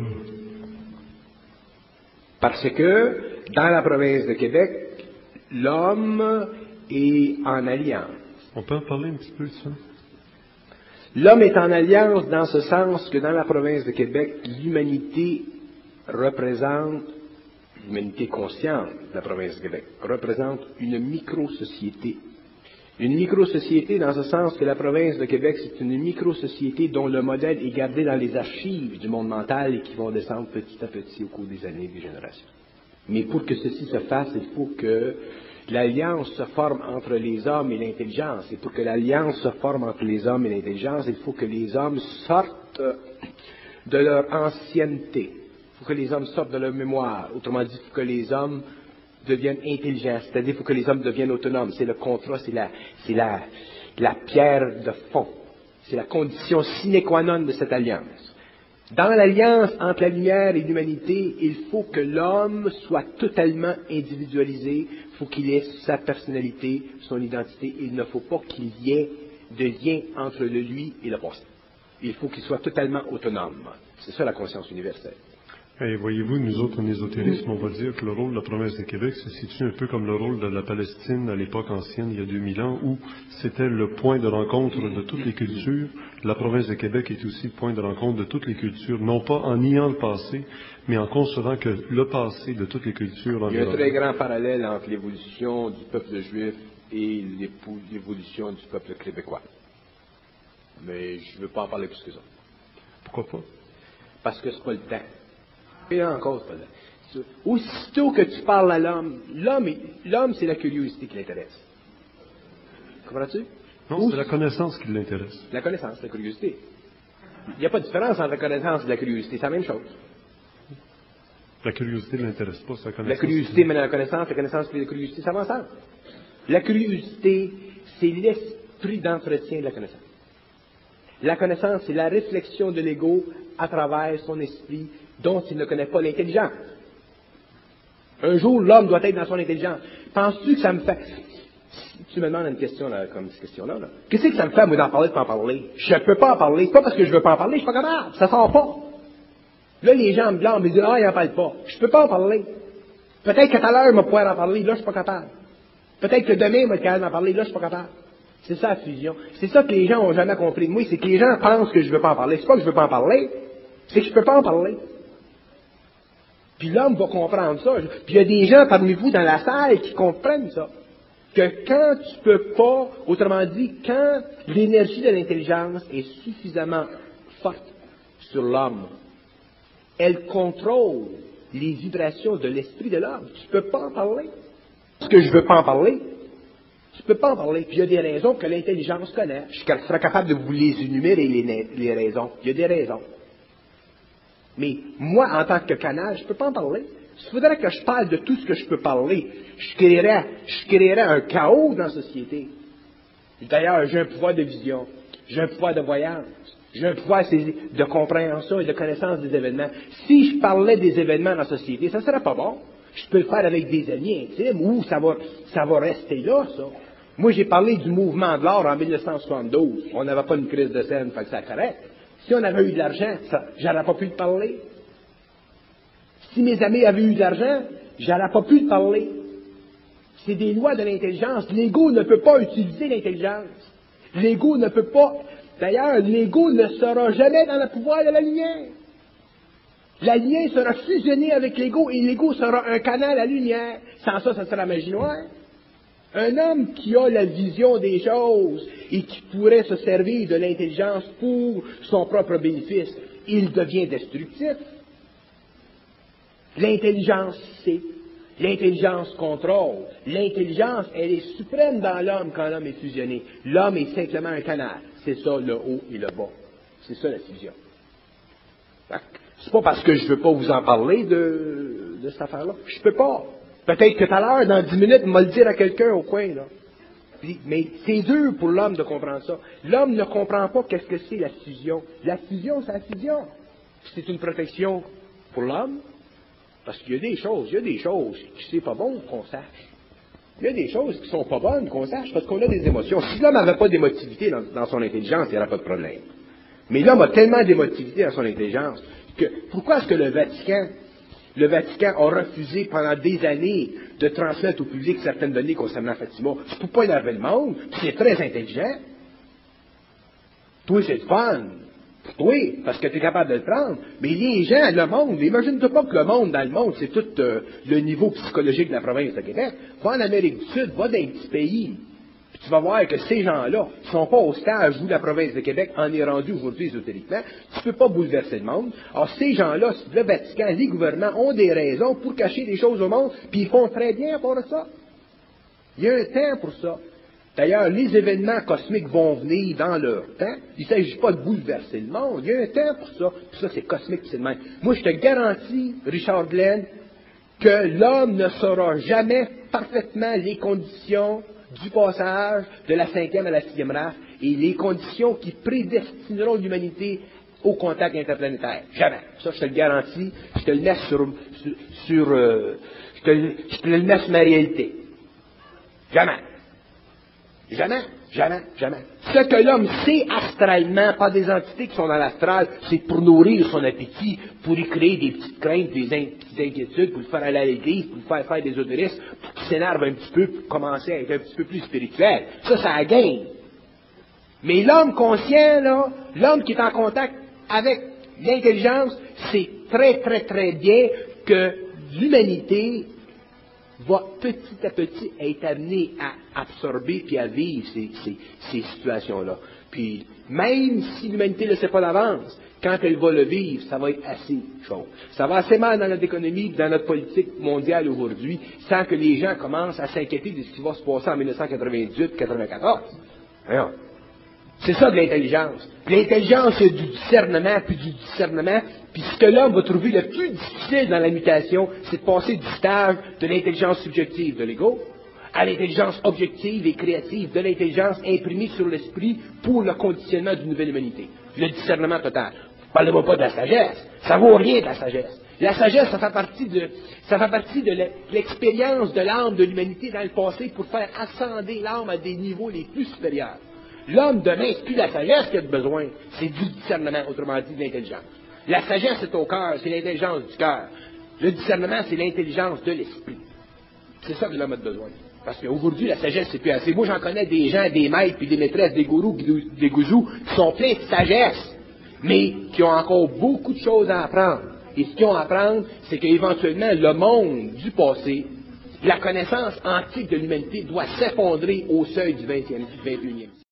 Parce que dans la province de Québec, l'homme est en alliance. On peut en parler un petit peu de ça? L'homme est en alliance dans ce sens que dans la province de Québec, l'humanité représente, l'humanité consciente de la province de Québec, représente une micro-société. Une micro-société dans ce sens que la province de Québec, c'est une micro-société dont le modèle est gardé dans les archives du monde mental et qui vont descendre petit à petit au cours des années, des générations. Mais pour que ceci se fasse, il faut que l'alliance se forme entre les hommes et l'intelligence. Et pour que l'alliance se forme entre les hommes et l'intelligence, il faut que les hommes sortent de leur ancienneté. Il faut que les hommes sortent de leur mémoire. Autrement dit, il faut que les hommes deviennent intelligents. C'est-à-dire, il faut que les hommes deviennent autonomes. C'est le contrat, c'est la pierre de fond. C'est la condition sine qua non de cette alliance. Dans l'alliance entre la lumière et l'humanité, il faut que l'homme soit totalement individualisé, il faut qu'il ait sa personnalité, son identité, il ne faut pas qu'il y ait de lien entre le lui et le passé. Il faut qu'il soit totalement autonome. C'est ça la conscience universelle. Et voyez-vous, nous autres en ésotérisme, on va dire que le rôle de la province de Québec se situe un peu comme le rôle de la Palestine à l'époque ancienne, il y a 2000 ans, où c'était le point de rencontre de toutes les cultures. La province de Québec est aussi le point de rencontre de toutes les cultures, non pas en niant le passé, mais en concevant que le passé de toutes les cultures... Il y a un très grand parallèle entre l'évolution du peuple juif et l'évolution du peuple québécois. Mais je ne veux pas en parler plus que ça. Pourquoi pas? Parce que c'est pas le temps. Et encore, Aussitôt que tu parles à l'homme, l'homme c'est la curiosité qui l'intéresse. Comprends-tu? Non, c'est la connaissance qui l'intéresse. La connaissance, la curiosité. Il n'y a pas de différence entre la connaissance et la curiosité, c'est la même chose. La curiosité ne l'intéresse pas, sa connaissance. La curiosité mène à la connaissance et la curiosité, ça va ensemble. La curiosité, c'est l'esprit d'entretien de la connaissance. La connaissance, c'est la réflexion de l'ego à travers son esprit dont il ne connaît pas l'intelligence. Un jour, l'homme doit être dans son intelligence. Penses-tu que ça me fait... Tu me demandes une question, là, comme cette question-là. Là. Qu'est-ce que ça me fait, moi, d'en parler, de pas en parler? Je ne peux pas en parler. C'est pas parce que je ne veux pas en parler, je ne suis pas capable. Ça sort pas. Là, les gens me blâment, ils disent, ah, il n'en parle pas. Je ne peux pas en parler. Peut-être que tout à l'heure, il va pouvoir en parler. Là, je ne suis pas capable. Peut-être que demain, il va être capable d'en parler. Là, je ne suis pas capable. C'est ça, la fusion. C'est ça que les gens n'ont jamais compris de moi. C'est que les gens pensent que je ne veux pas en parler. C'est pas que je ne veux pas en parler. C'est que je ne peux pas en parler. Puis l'homme va comprendre ça. Puis il y a des gens parmi vous dans la salle qui comprennent ça. Que quand tu peux pas, autrement dit, quand l'énergie de l'intelligence est suffisamment forte sur l'homme, elle contrôle les vibrations de l'esprit de l'homme. Tu peux pas en parler. Parce que je veux pas en parler. Tu peux pas en parler. Puis il y a des raisons que l'intelligence connaît. Je serais capable de vous les énumérer, les raisons. Il y a des raisons. Mais moi, en tant que canal, je peux pas en parler. S'il faudrait que je parle de tout ce que je peux parler, je créerais un chaos dans la société. D'ailleurs, j'ai un pouvoir de vision, j'ai un pouvoir de voyance, j'ai un pouvoir de compréhension et de connaissance des événements. Si je parlais des événements dans la société, ça ne serait pas bon. Je peux le faire avec des amis intimes ou ça va rester là, ça. Moi, j'ai parlé du mouvement de l'or en 1972. On n'avait pas une crise de scène, fait que ça correct. Si on avait eu de l'argent, j'aurais pas pu te parler. Si mes amis avaient eu de l'argent, j'aurais pas pu te parler. C'est des lois de l'intelligence. L'ego ne peut pas utiliser l'intelligence. L'ego ne peut pas... D'ailleurs, l'ego ne sera jamais dans le pouvoir de la lumière. La lumière sera fusionnée avec l'ego et l'ego sera un canal à lumière. Sans ça, ça sera la magie noire. Un homme qui a la vision des choses et qui pourrait se servir de l'intelligence pour son propre bénéfice, il devient destructif. L'intelligence sait, l'intelligence contrôle, l'intelligence, elle est suprême dans l'homme quand l'homme est fusionné. L'homme est simplement un canal. C'est ça, le haut et le bas. C'est ça la fusion. C'est pas parce que je veux pas vous en parler de cette affaire-là. Je peux pas. Peut-être que tout à l'heure, dans 10 minutes, on va le dire à quelqu'un au coin, là. Mais c'est dur pour l'homme de comprendre ça. L'homme ne comprend pas qu'est-ce que c'est la fusion. La fusion, c'est la fusion. C'est une protection pour l'homme. Parce qu'il y a des choses qui c'est pas bon qu'on sache. Il y a des choses qui sont pas bonnes qu'on sache parce qu'on a des émotions. Si l'homme n'avait pas d'émotivité dans son intelligence, il n'y aurait pas de problème. Mais l'homme a tellement d'émotivité dans son intelligence que pourquoi est-ce que le Vatican a refusé pendant des années de transmettre au public certaines données concernant Fatima? C'est pour pas énerver le monde, c'est très intelligent. Toi, c'est le fun. Oui, parce que tu es capable de le prendre. Mais les gens, le monde, imagine-toi pas que le monde, dans le monde, c'est tout le niveau psychologique de la province de Québec. Va en Amérique du Sud, va dans un petit pays. Puis tu vas voir que ces gens-là ne sont pas au stage où la province de Québec en est rendue aujourd'hui ésotériquement. Tu ne peux pas bouleverser le monde. Alors ces gens-là, le Vatican, les gouvernements ont des raisons pour cacher des choses au monde, puis ils font très bien pour ça. Il y a un temps pour ça. D'ailleurs, les événements cosmiques vont venir dans leur temps. Il ne s'agit pas de bouleverser le monde. Il y a un temps pour ça. Puis ça, c'est cosmique, c'est le même. Moi, je te garantis, Richard Glenn, que l'homme ne saura jamais parfaitement les conditions du passage de la 5e à la 6e race et les conditions qui prédestineront l'humanité au contact interplanétaire. Jamais. Ça, je te le garantis. Je te le mets je te le mets sur ma réalité. Jamais. Jamais, jamais, jamais. Ce que l'homme sait astralement, pas des entités qui sont dans l'astral, c'est pour nourrir son appétit, pour y créer des petites craintes, des petites inquiétudes, pour le faire aller à l'église, pour le faire des ésotérismes, pour qu'il s'énerve un petit peu, pour commencer à être un petit peu plus spirituel. Ça a gagne. Mais l'homme conscient, là, l'homme qui est en contact avec l'intelligence, c'est très, très, très bien que l'humanité va petit à petit être amené à absorber puis à vivre ces situations-là. Puis, même si l'humanité ne le sait pas d'avance, quand elle va le vivre, ça va être assez chaud. Ça va assez mal dans notre économie, dans notre politique mondiale aujourd'hui, sans que les gens commencent à s'inquiéter de ce qui va se passer en 1998-94. Voyons. C'est ça de l'intelligence. L'intelligence, c'est du discernement, puis ce que l'homme va trouver le plus difficile dans la mutation, c'est de passer du stage de l'intelligence subjective de l'ego à l'intelligence objective et créative de l'intelligence imprimée sur l'esprit pour le conditionnement d'une nouvelle humanité. Le discernement total. Parlez-moi pas de la sagesse. Ça vaut rien de la sagesse. La sagesse, ça fait partie de l'expérience de l'âme de l'humanité dans le passé pour faire ascender l'âme à des niveaux les plus supérieurs. L'homme demain, c'est plus la sagesse qu'il a besoin, c'est du discernement, autrement dit, de l'intelligence. La sagesse, c'est au cœur, c'est l'intelligence du cœur. Le discernement, c'est l'intelligence de l'esprit. C'est ça que l'homme a besoin. Parce qu'aujourd'hui, la sagesse, c'est plus assez. Moi, j'en connais des gens, des maîtres, puis des maîtresses, des gourous, des gouzous, qui sont pleins de sagesse, mais qui ont encore beaucoup de choses à apprendre. Et ce qu'ils ont à apprendre, c'est qu'éventuellement, le monde du passé, la connaissance antique de l'humanité doit s'effondrer au seuil du 21e siècle.